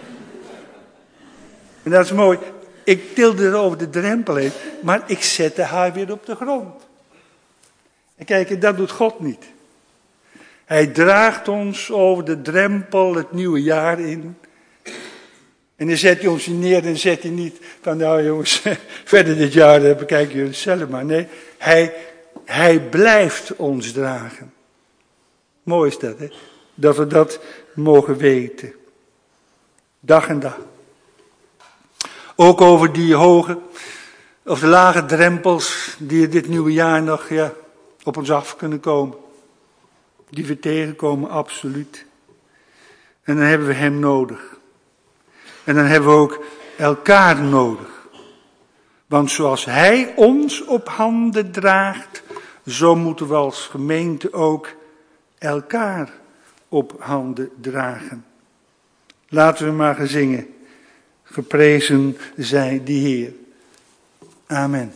En dat is mooi. Ik tilde er over de drempel heen, maar ik zette haar weer op de grond. En kijk, dat doet God niet. Hij draagt ons over de drempel het nieuwe jaar in. En dan zet hij ons neer en zet hij niet van, nou jongens, verder dit jaar bekijken jullie zelf maar. Nee, hij, hij blijft ons dragen. Mooi is dat, hè? Dat we dat mogen weten. Dag en dag. Ook over die hoge of de lage drempels die dit nieuwe jaar nog ja, op ons af kunnen komen. Die we tegenkomen, absoluut. En dan hebben we hem nodig. En dan hebben we ook elkaar nodig. Want zoals hij ons op handen draagt, zo moeten we als gemeente ook elkaar op handen dragen. Laten we maar gaan zingen. Geprezen zij die Heer. Amen.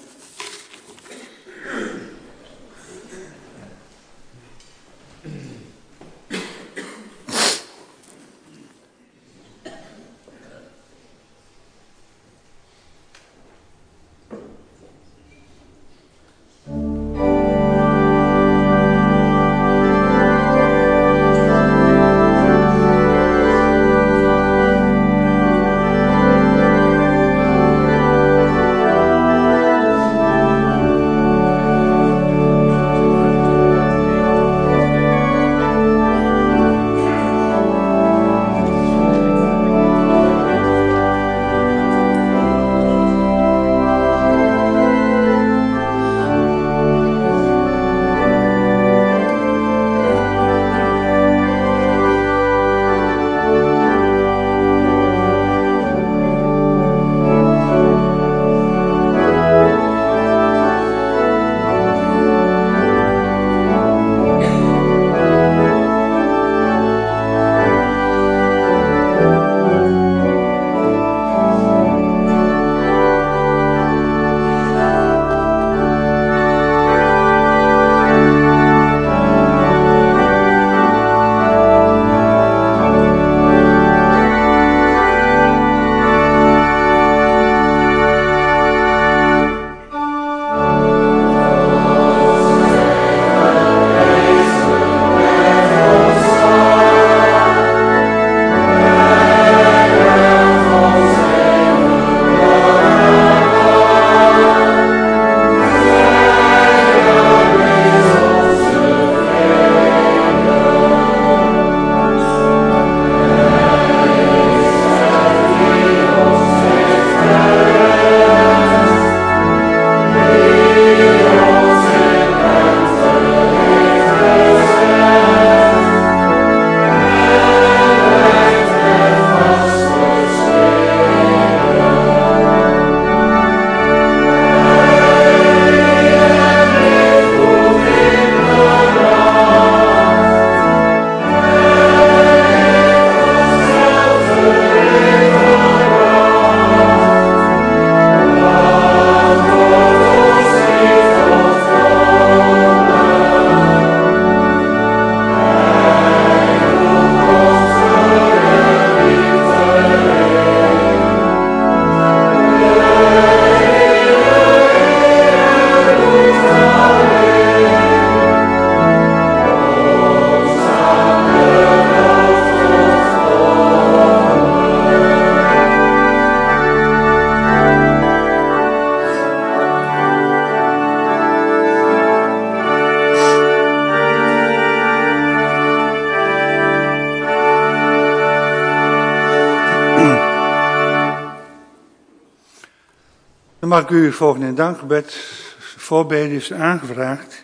Dan mag ik u volgende dankgebed voorbeden is aangevraagd.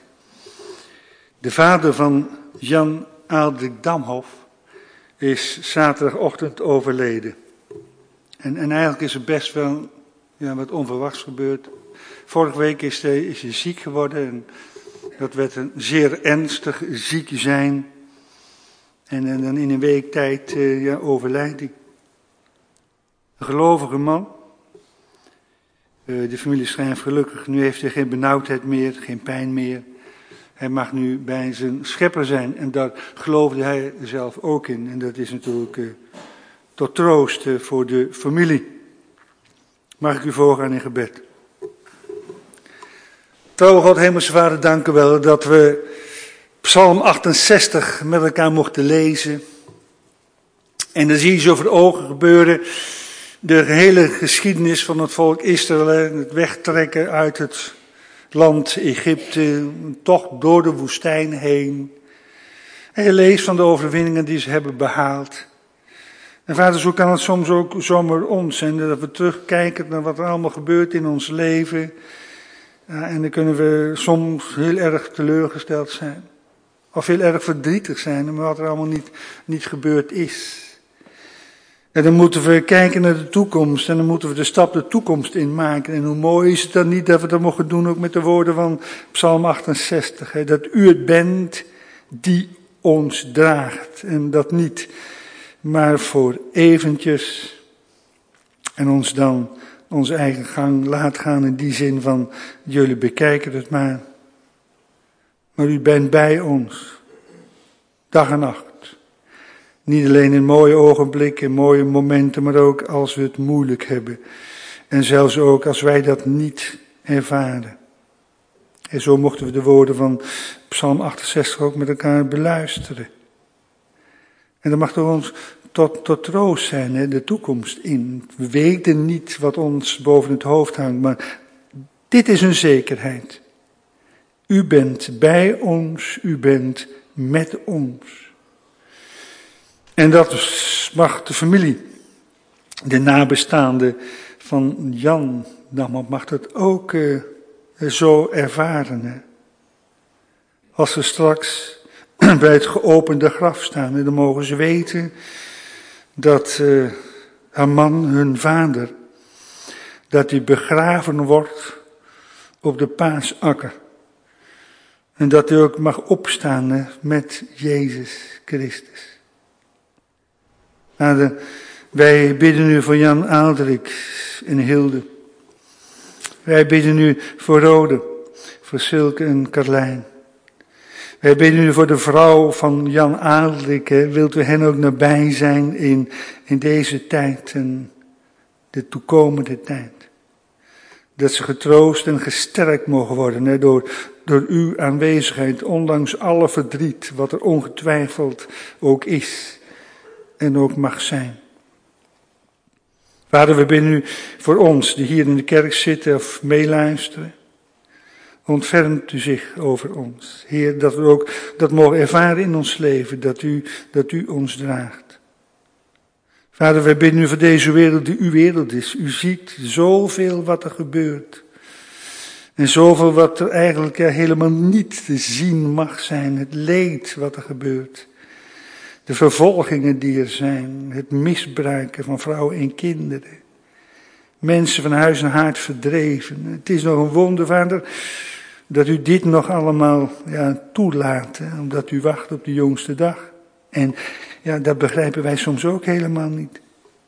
De vader van Jan Aaldrik Damhof is zaterdagochtend overleden. En, en eigenlijk is er best wel ja, wat onverwachts gebeurd. Vorige week is hij, is hij ziek geworden en dat werd een zeer ernstig ziek zijn. En, en dan in een week tijd uh, ja, overlijdt hij. Een gelovige man. Uh, de familie schrijft gelukkig, nu heeft hij geen benauwdheid meer, geen pijn meer. Hij mag nu bij zijn schepper zijn en daar geloofde hij zelf ook in. En dat is natuurlijk uh, tot troost uh, voor de familie. Mag ik u voorgaan in gebed. Trouwe God, Hemelse Vader, dank u wel dat we Psalm achtenzestig met elkaar mochten lezen. En dan zie je zo voor de ogen gebeuren de gehele geschiedenis van het volk Israël, het wegtrekken uit het land Egypte, toch door de woestijn heen. En je leest van de overwinningen die ze hebben behaald. En vader, zo kan het soms ook zomaar ons zijn, dat we terugkijken naar wat er allemaal gebeurt in ons leven. Ja, en dan kunnen we soms heel erg teleurgesteld zijn. Of heel erg verdrietig zijn, maar wat er allemaal niet, niet gebeurd is. En dan moeten we kijken naar de toekomst en dan moeten we de stap de toekomst in maken. En hoe mooi is het dan niet dat we dat mogen doen ook met de woorden van Psalm achtenzestig. Hè, dat u het bent die ons draagt en dat niet maar voor eventjes en ons dan onze eigen gang laat gaan in die zin van jullie bekijken het maar. Maar u bent bij ons, dag en nacht. Niet alleen in mooie ogenblikken, mooie momenten, maar ook als we het moeilijk hebben. En zelfs ook als wij dat niet ervaren. En zo mochten we de woorden van Psalm achtenzestig ook met elkaar beluisteren. En dat mag toch ons tot, tot troost zijn, hè, de toekomst in. We weten niet wat ons boven het hoofd hangt, maar dit is een zekerheid. U bent bij ons, u bent met ons. En dat mag de familie, de nabestaanden van Jan, dan mag dat ook uh, zo ervaren. Hè. Als ze straks bij het geopende graf staan, dan mogen ze weten dat uh, haar man, hun vader, dat hij begraven wordt op de paasakker. En dat hij ook mag opstaan hè, met Jezus Christus. Vader, wij bidden u voor Jan Aalderik en Hilde. Wij bidden u voor Rode, voor Silke en Carlijn. Wij bidden u voor de vrouw van Jan Aalderik. Hè. Wilt u hen ook nabij zijn in, in deze tijd en de toekomende tijd. Dat ze getroost en gesterkt mogen worden hè, door, door uw aanwezigheid, ondanks alle verdriet, wat er ongetwijfeld ook is. En ook mag zijn. Vader, we bidden u voor ons die hier in de kerk zitten of meeluisteren. Ontfermt u zich over ons. Heer, dat we ook dat mogen ervaren in ons leven, dat u, dat u ons draagt. Vader, wij bidden u voor deze wereld die uw wereld is. U ziet zoveel wat er gebeurt. En zoveel wat er eigenlijk ja, helemaal niet te zien mag zijn. Het leed wat er gebeurt. De vervolgingen die er zijn, het misbruiken van vrouwen en kinderen. Mensen van huis en haard verdreven. Het is nog een wonder, Vader, dat u dit nog allemaal ja, toelaat. Hè, omdat u wacht op de jongste dag. En ja, dat begrijpen wij soms ook helemaal niet.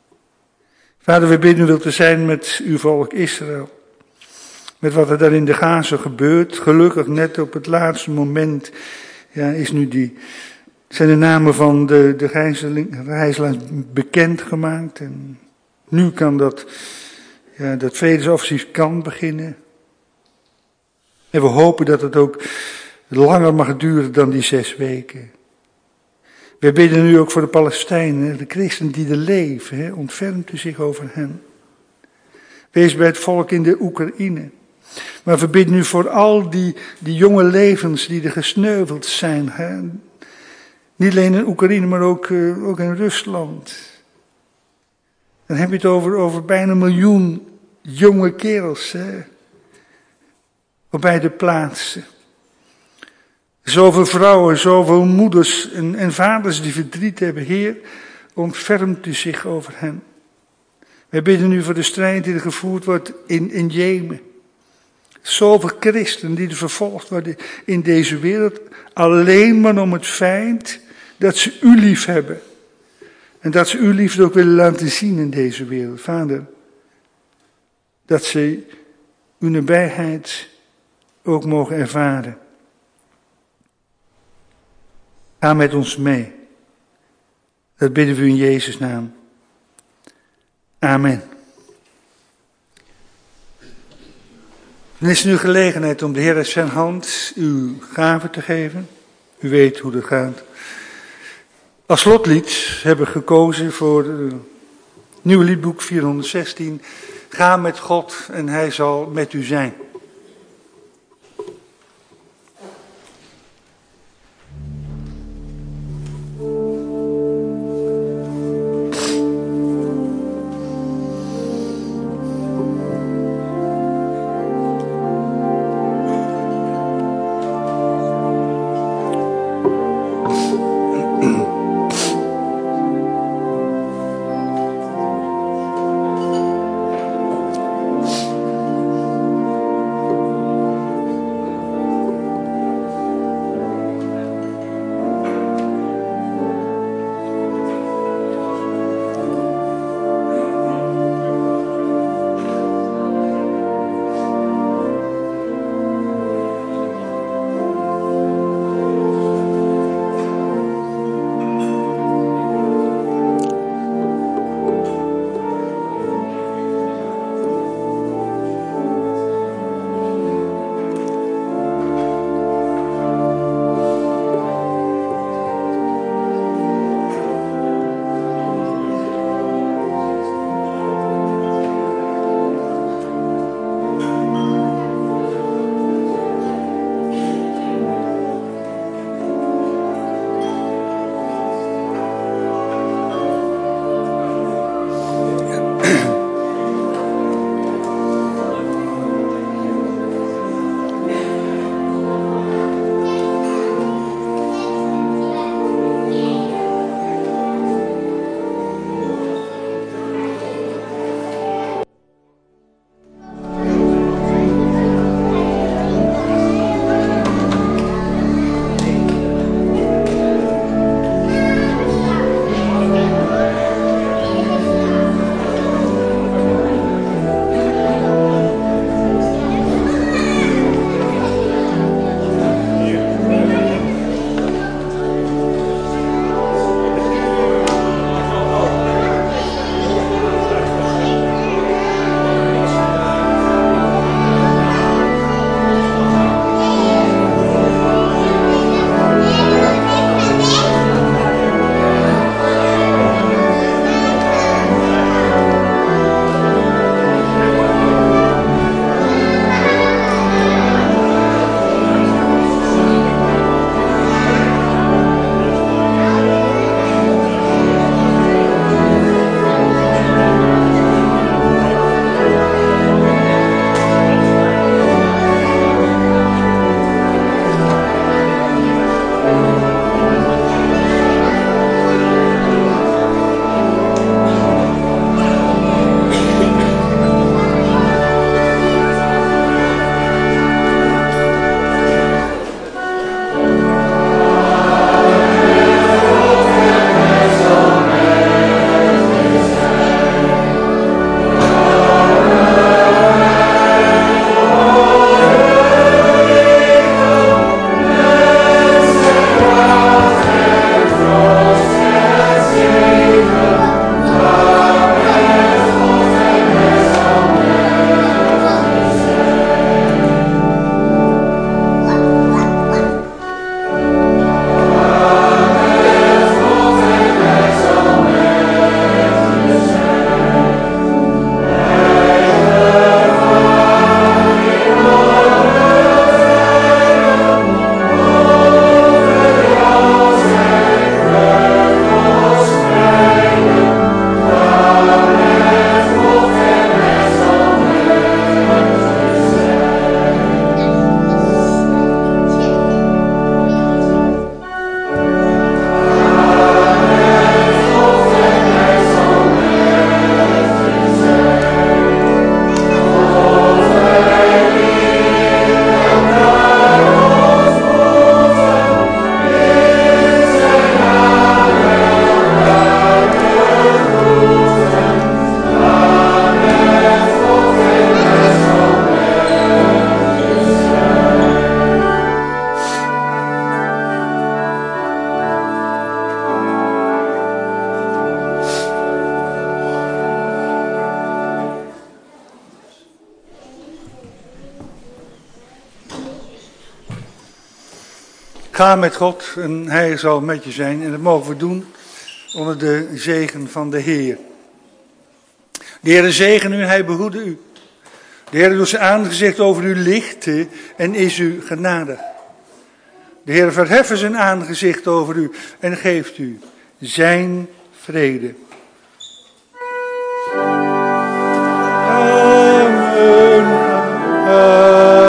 Vader, we bidden u wilt te zijn met uw volk Israël. Met wat er daar in de Gaza gebeurt. Gelukkig net op het laatste moment ja, is nu die... zijn de namen van de, de gijzelaars bekendgemaakt. En nu kan dat, ja, dat vredesoffensief kan beginnen. En we hopen dat het ook langer mag duren dan die zes weken. We bidden nu ook voor de Palestijnen, de christenen die er leven. Hè, ontfermt u zich over hen. Wees bij het volk in de Oekraïne. Maar we bidden nu voor al die, die jonge levens die er gesneuveld zijn. Hè. Niet alleen in Oekraïne, maar ook, uh, ook in Rusland. Dan heb je het over, over bijna een miljoen jonge kerels. Hè? Op beide plaatsen. Zoveel vrouwen, zoveel moeders en, en vaders die verdriet hebben. Heer, ontfermt u zich over hen. Wij bidden nu voor de strijd die er gevoerd wordt in, in Jemen. Zoveel christenen die er vervolgd worden in deze wereld. Alleen maar om het feit dat ze u lief hebben. En dat ze uw liefde ook willen laten zien in deze wereld. Vader, dat ze uw nabijheid ook mogen ervaren. Ga met ons mee. Dat bidden we in Jezus' naam. Amen. Dan is er nu gelegenheid om de Heer uit zijn hand uw gave te geven. U weet hoe dat gaat. Als slotlied hebben we gekozen voor het nieuwe liedboek vierhonderdzestien. Ga met God en hij zal met u zijn. Ga met God en hij zal met je zijn. En dat mogen we doen onder de zegen van de Heer. De Heer zegen u en hij behoede u. De Heer doet zijn aangezicht over u lichten en is u genadig. De Heer verheffen zijn aangezicht over u en geeft u zijn vrede. Amen. Amen.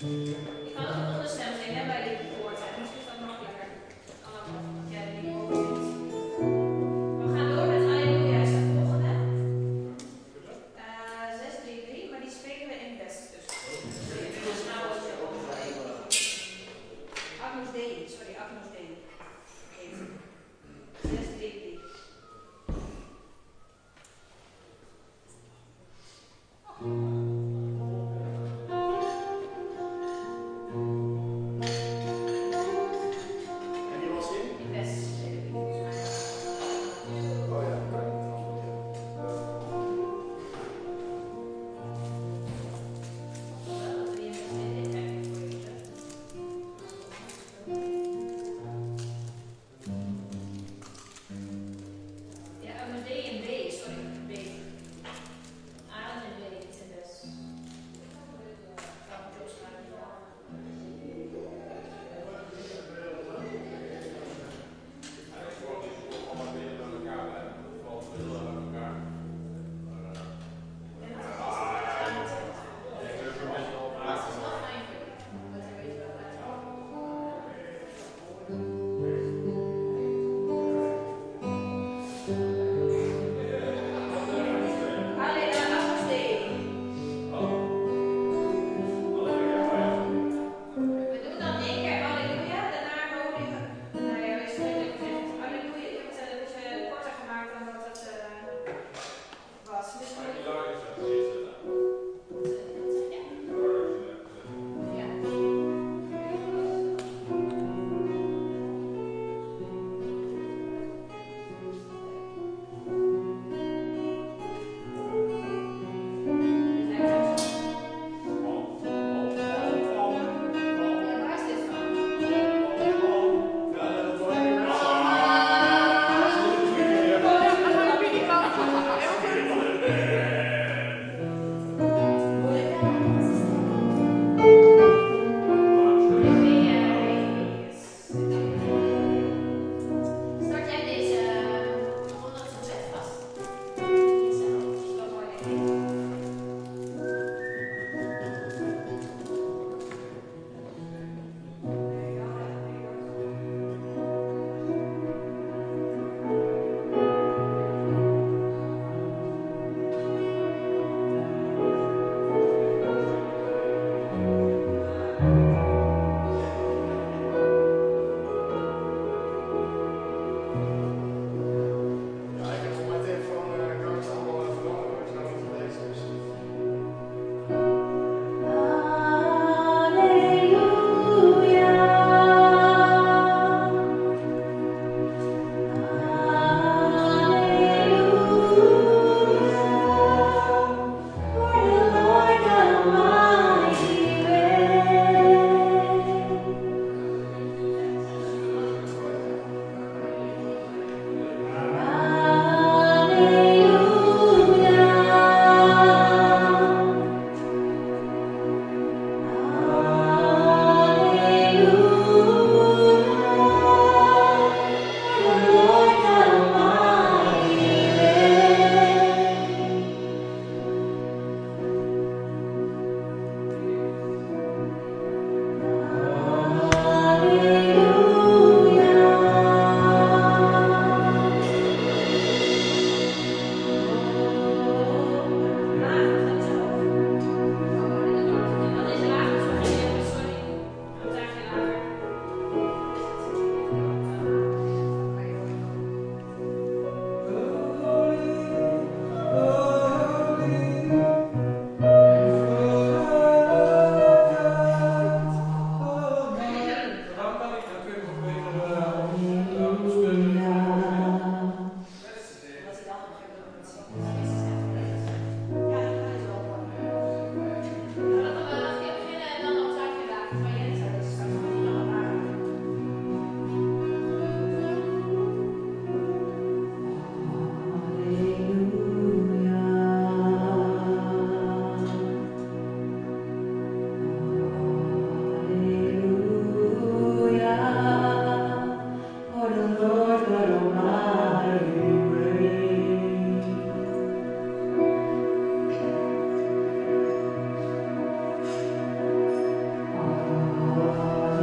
Ik kan ook onderstem zingen bij die woorden. Misschien is dat makkelijker. Allemaal wat jij niet hoort. We gaan door met Alleluia. Is dat volgende? Uh, zes drie drie, maar die spelen we in het best. Dus. Dus nou wat je over. Agnus Dei, sorry, Agnus Dei. zes drie drie. Oh.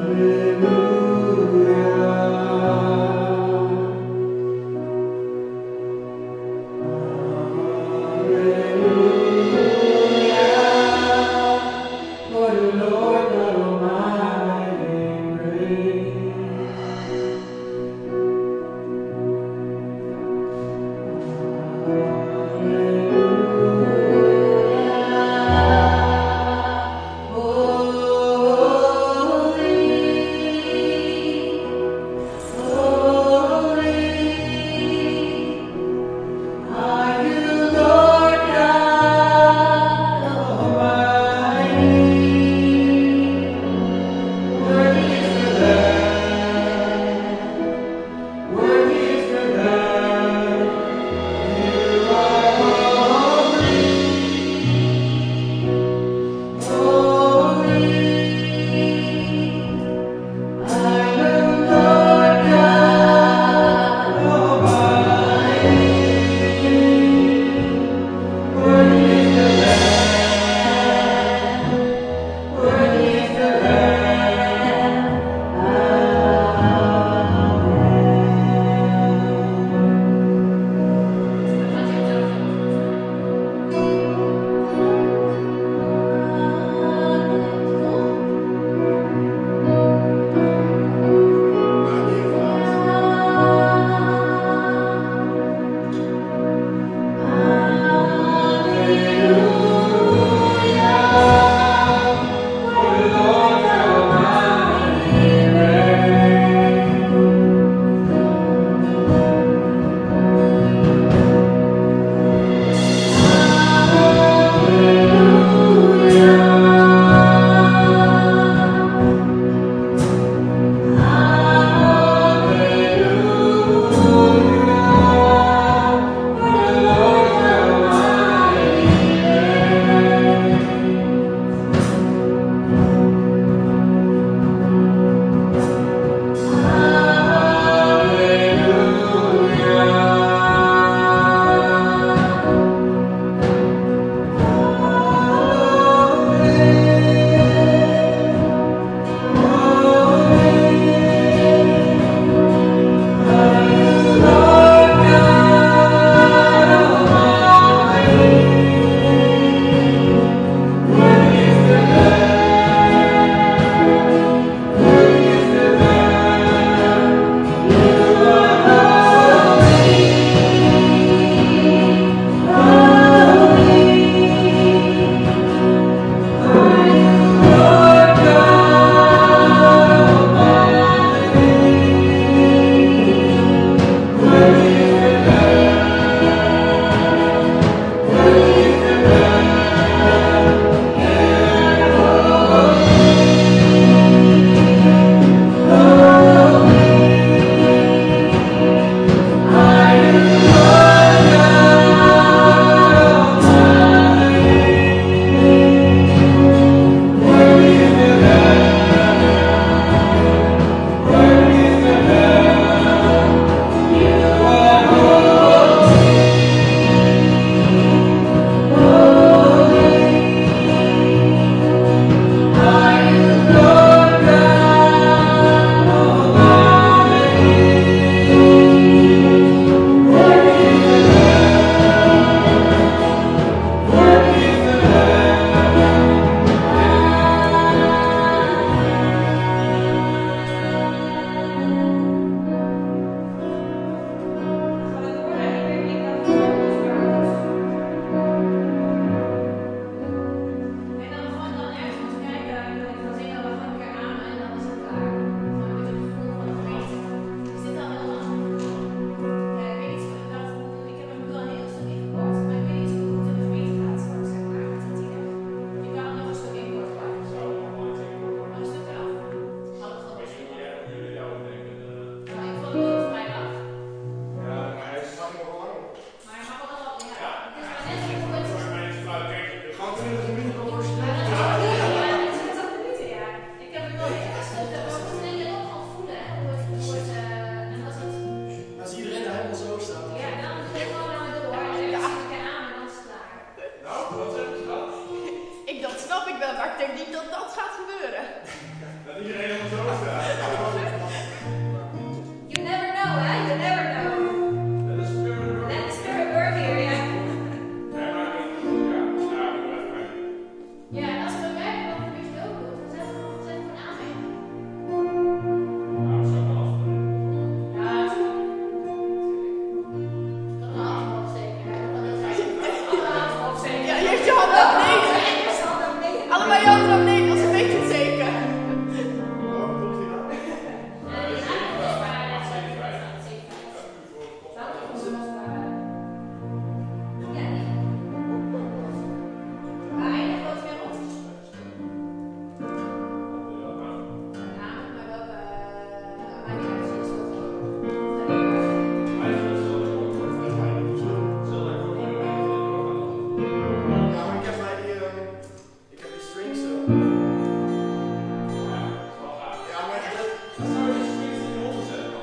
Ik dat snap ik wel, maar ik denk niet dat dat gaat gebeuren. Dat iedereen helemaal zo staat.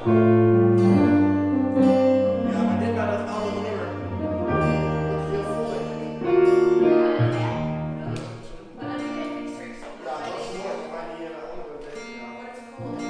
maar dit kan het andere nummer. Heel vol. Ja, dat is mooi. Maar die andere deze.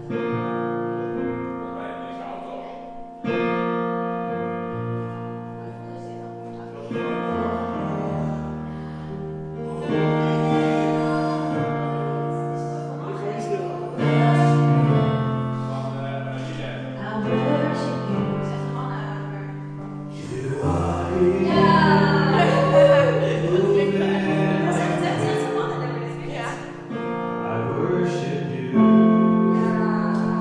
I worship you.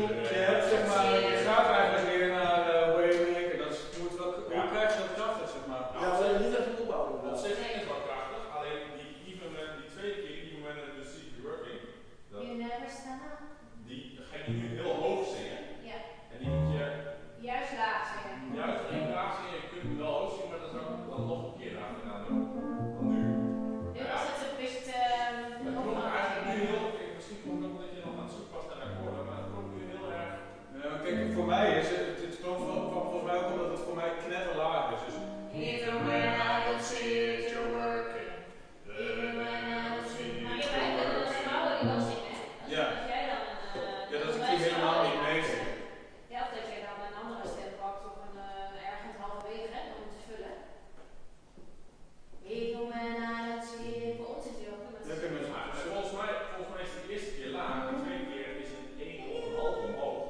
je hebt zeg maar, je gaat eigenlijk weer naar uh, Waymaker, dat is, moet wel, ja. Hoe krijg je dat krachtig zeg maar? Ja, we zijn niet echt opbouwen. Op zich is wel krachtig, alleen die even die tweede keer, even met de Secret Working, dat, You never stop. die ga je nu heel hoog zingen. Ja. En die moet je Juist laag zingen. juist één laag zingen, je kunt hem wel hoog zingen, maar dat is ook dan nog een keer achteraan doen dan nu. Nu was het een beetje Het klonk eigenlijk nu heel, misschien komt het omdat je nog aan het zoeken was naar akkoorden, maar het klonk nu heel erg. Ja, kijk, voor mij is het, het kwam volgens mij ook omdat het voor mij knetterlaag is. Dus Even when I don't see it, you're working. Even when I don't see it. Maar je bent wel een vrouwen die wel zingen. Ja. Als jij dan een. ja, dat is ik helemaal niet mee zingen. Ja, of dat jij dan een andere stem pakt of een uh, ergens halverwege hè, om te vullen. Even when I don't see it. Voor ons is het ook. Dat kunnen we zo. Maar volgens mij, volgens mij is de eerste keer laag, de tweede keer is het één of een half omhoog.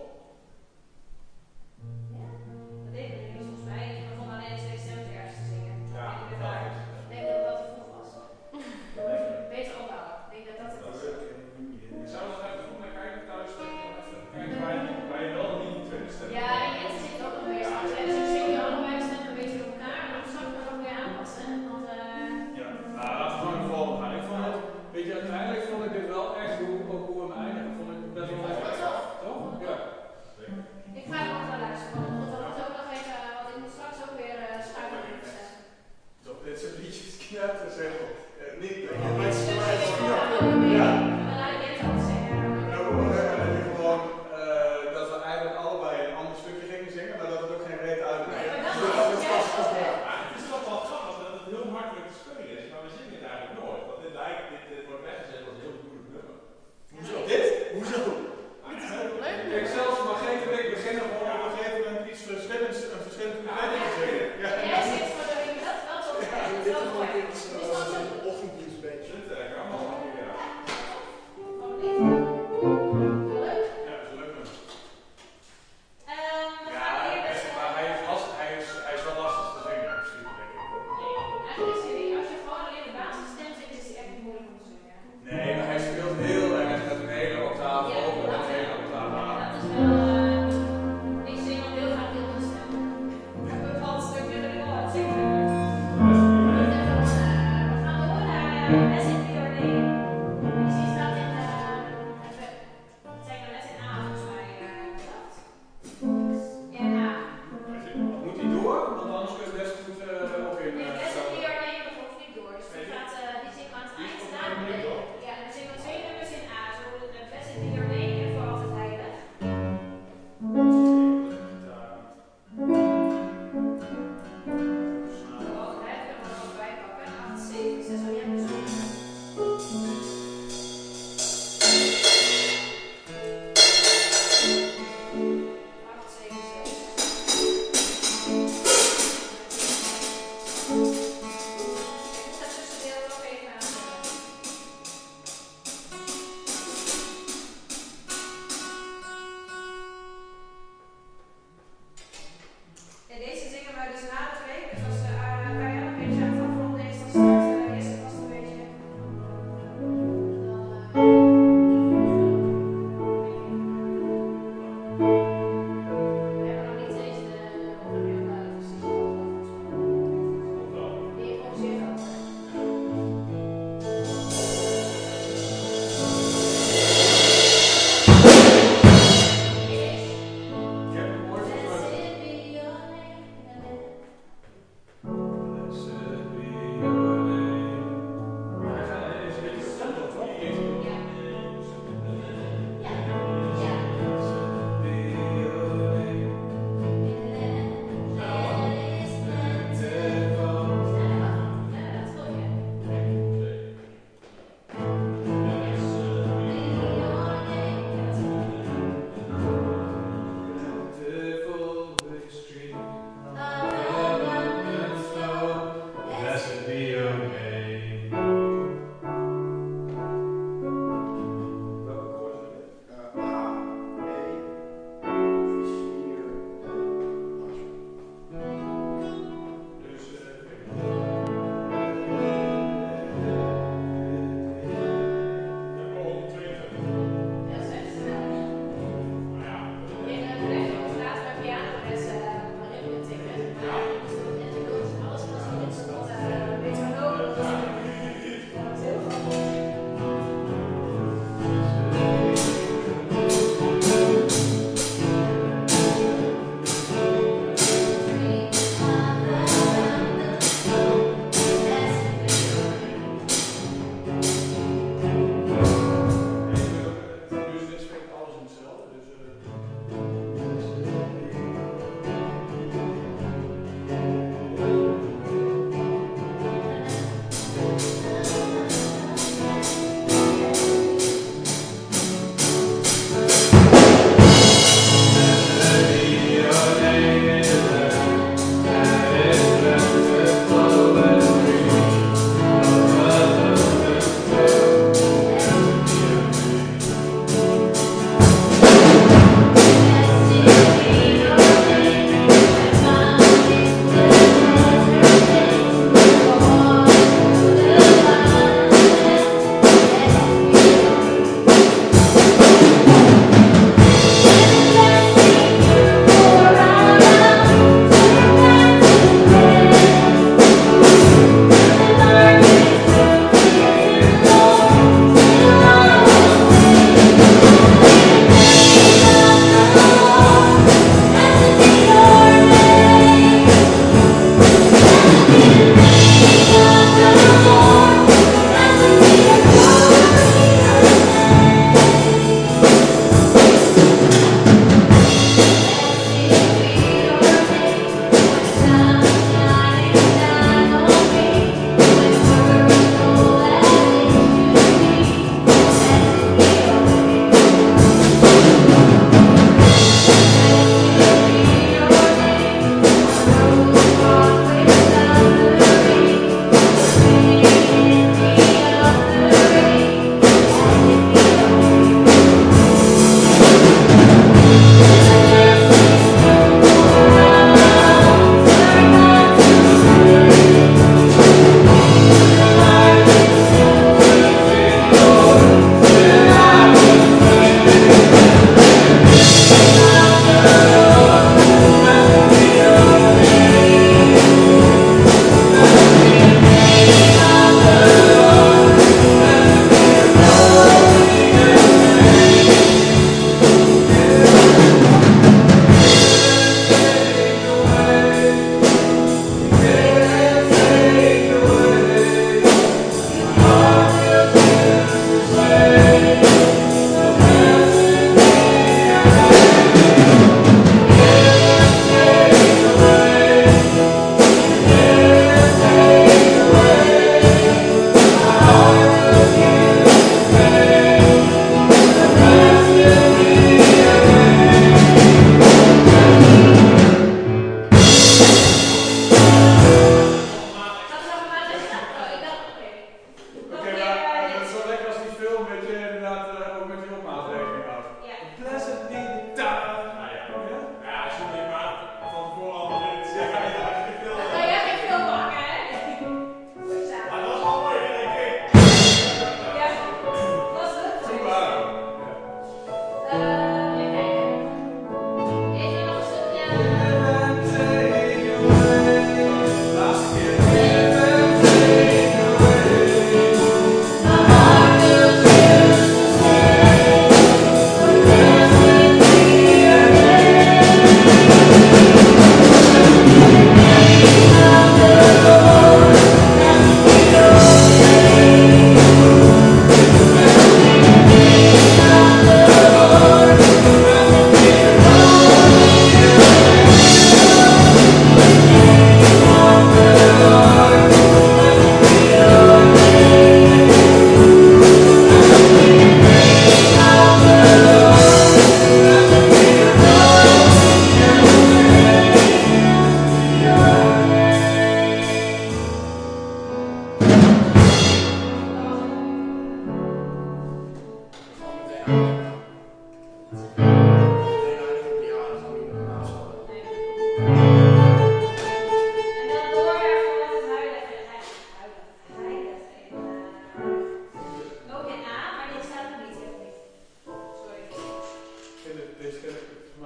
Dat deed ik niet. Volgens mij ik begon alleen twee stemmen ergens te zingen. Ja, ik ben dat daar. is. Ik denk dat dat te vroeg was. Beter opbouwen. Ik denk dat dat het is. Ik zou nog even goed naar kijken thuis, dat je nog even kijkt waar je, waar je wel niet die tweede stem Ja, en Jens zit ook nog weer straks. Dus ik zing nu allebei stemmen een beetje door elkaar. En dan zal ik me ook weer aanpassen. Want uh, Ja, nou laten we gewoon de volgende gaan. Ik vond het, weet je, uiteindelijk vond ik dit wel echt hoe, ook hoe we hem eindigen, vond ik best wel lekker. Toch? Toch? Ja. ik ga er nog naar luisteren. Want we moeten ook nog even, want ik moet straks ook weer uh, schuiven. Dus, uh, Toch, dit soort liedjes knetteren zeg maar. Uh, niet, dat ja, je dit mensen stukje mij is van gewoon ja. ook weer. Ja. We laten Jens ook zingen. Nou, we moeten zeggen dat je gewoon, uh, dat we eigenlijk allebei een ander stukje gingen zingen, maar dat het ook geen reet uitmaakt. Nee, maar dat is juist wel hè. Maar het is toch wel grappig dat het heel makkelijk te spelen is, maar we zingen het eigenlijk nooit. Want dit lijkt, dit, dit wordt weggezet als een heel moeilijk nummer. Hoezo? Dit? Hoezo? Kijk, zelfs Margreet en ik beginnen gewoon op een gegeven moment iets verschillends, een verschillend publiek te zingen. Ja. Jij zit voor de dat wel zo. Ja, Dat is dit wel is mooi. gewoon Dus een dan zo. uh, ochtenddienstbeentje. Dit uh, kan allemaal wel weer. Gewoon niet. Leuk. Ja, dat is een leuk nummer. Ehm, we Ja, gaan hij hier is, dus. maar hij is, last, hij, is, hij is wel lastig te zingen in principe, denk ik. Eigenlijk is hij, als je gewoon alleen de basisstem zit, is hij echt niet moeilijk om te zingen. Nee, maar hij speelt heel erg met een hele octaaf Ja, hoger en dat een hele wel. octaaf Ja, lager. dat is wel. Uh,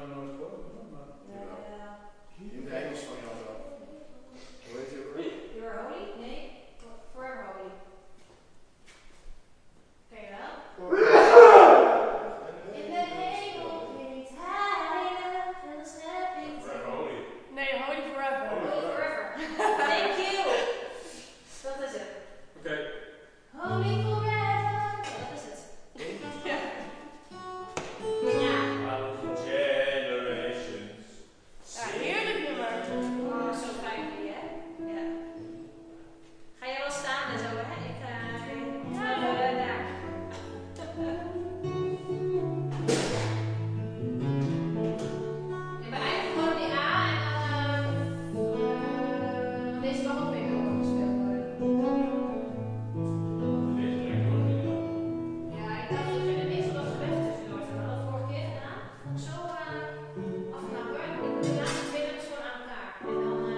mij nooit gehoord. Maar... In het Engels van jou wel. Hoe heet die ook weer? You're holy? Nee, forever holy. Ken je wel? In de hemel klinkt heilig en de schepping. Forever holy. Nee, holy forever. Holy forever. Thank you. Dat is het. Oké. Okay. Holy forever. Dat is het. Ja. Ja. Generations. Ja, heerlijk nummer. Oh, zo fijn voor je, hè? Ja. Ga jij wel staan en zo, hè? Ik ga... Ja, uh, daar. Ik beëindig gewoon die A en dan... Uh, deze mag ook weer weer gespeeld worden. Ja, ik dacht, ik vind het meestal dat gewend tussendoor. We hadden dat vorige keer gedaan. Zo uh, afknappen. Ik doe de laatste twee nummers gewoon aan elkaar. En dan... Uh,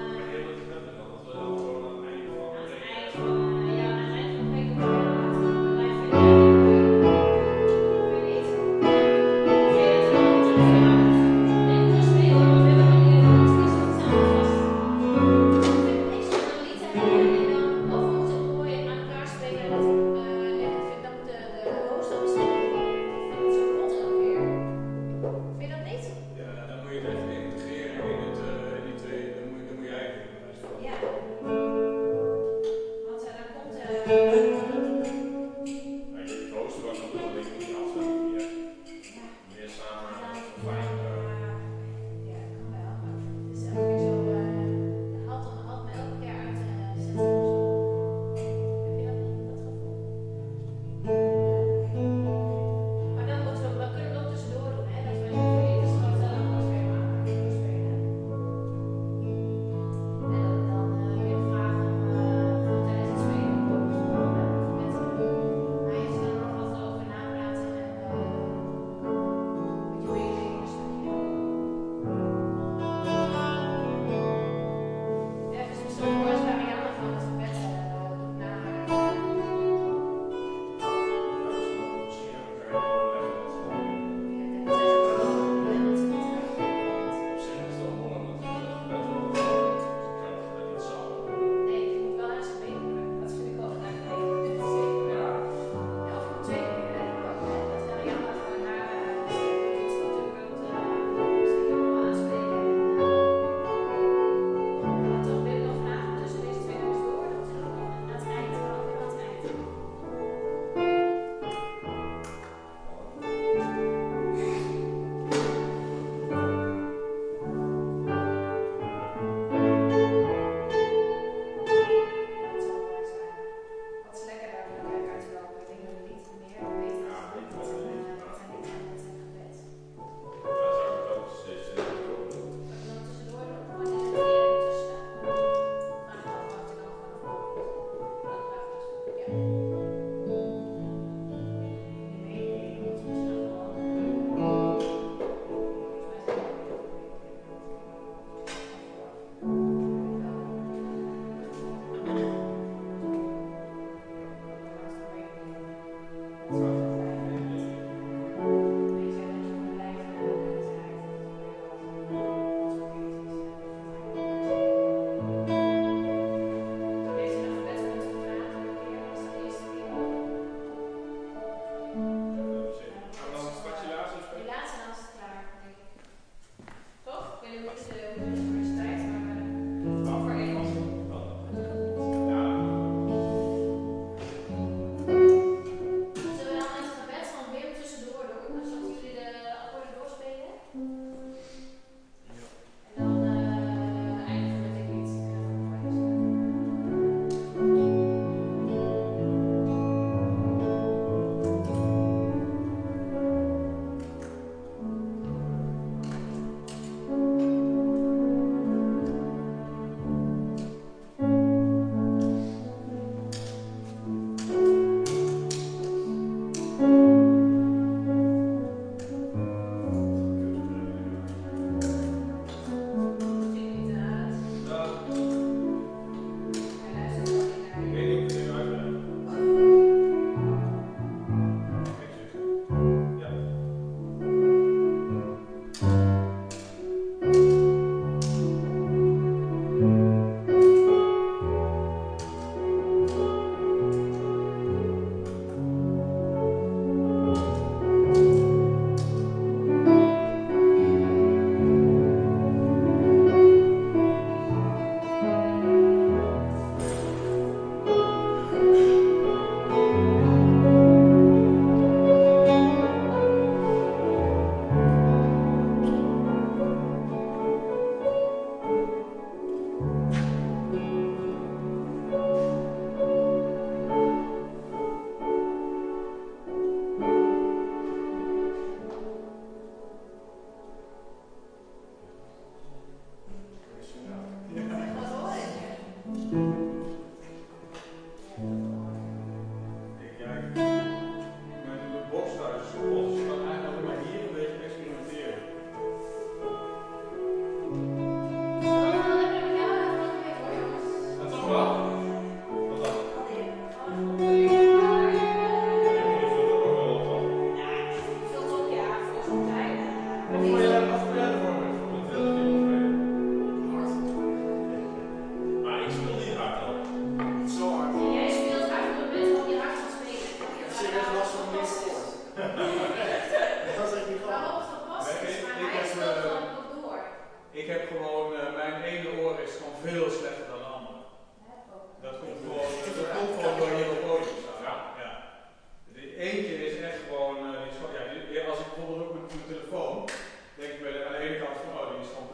Meer samen, fijn.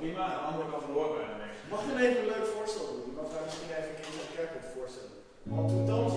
prima, de andere kan verloren bijna weg. Mag ik dan even een leuk voorstel doen? Wat wij misschien even een keer in de kerk moeten voorstellen? Want toen Thomas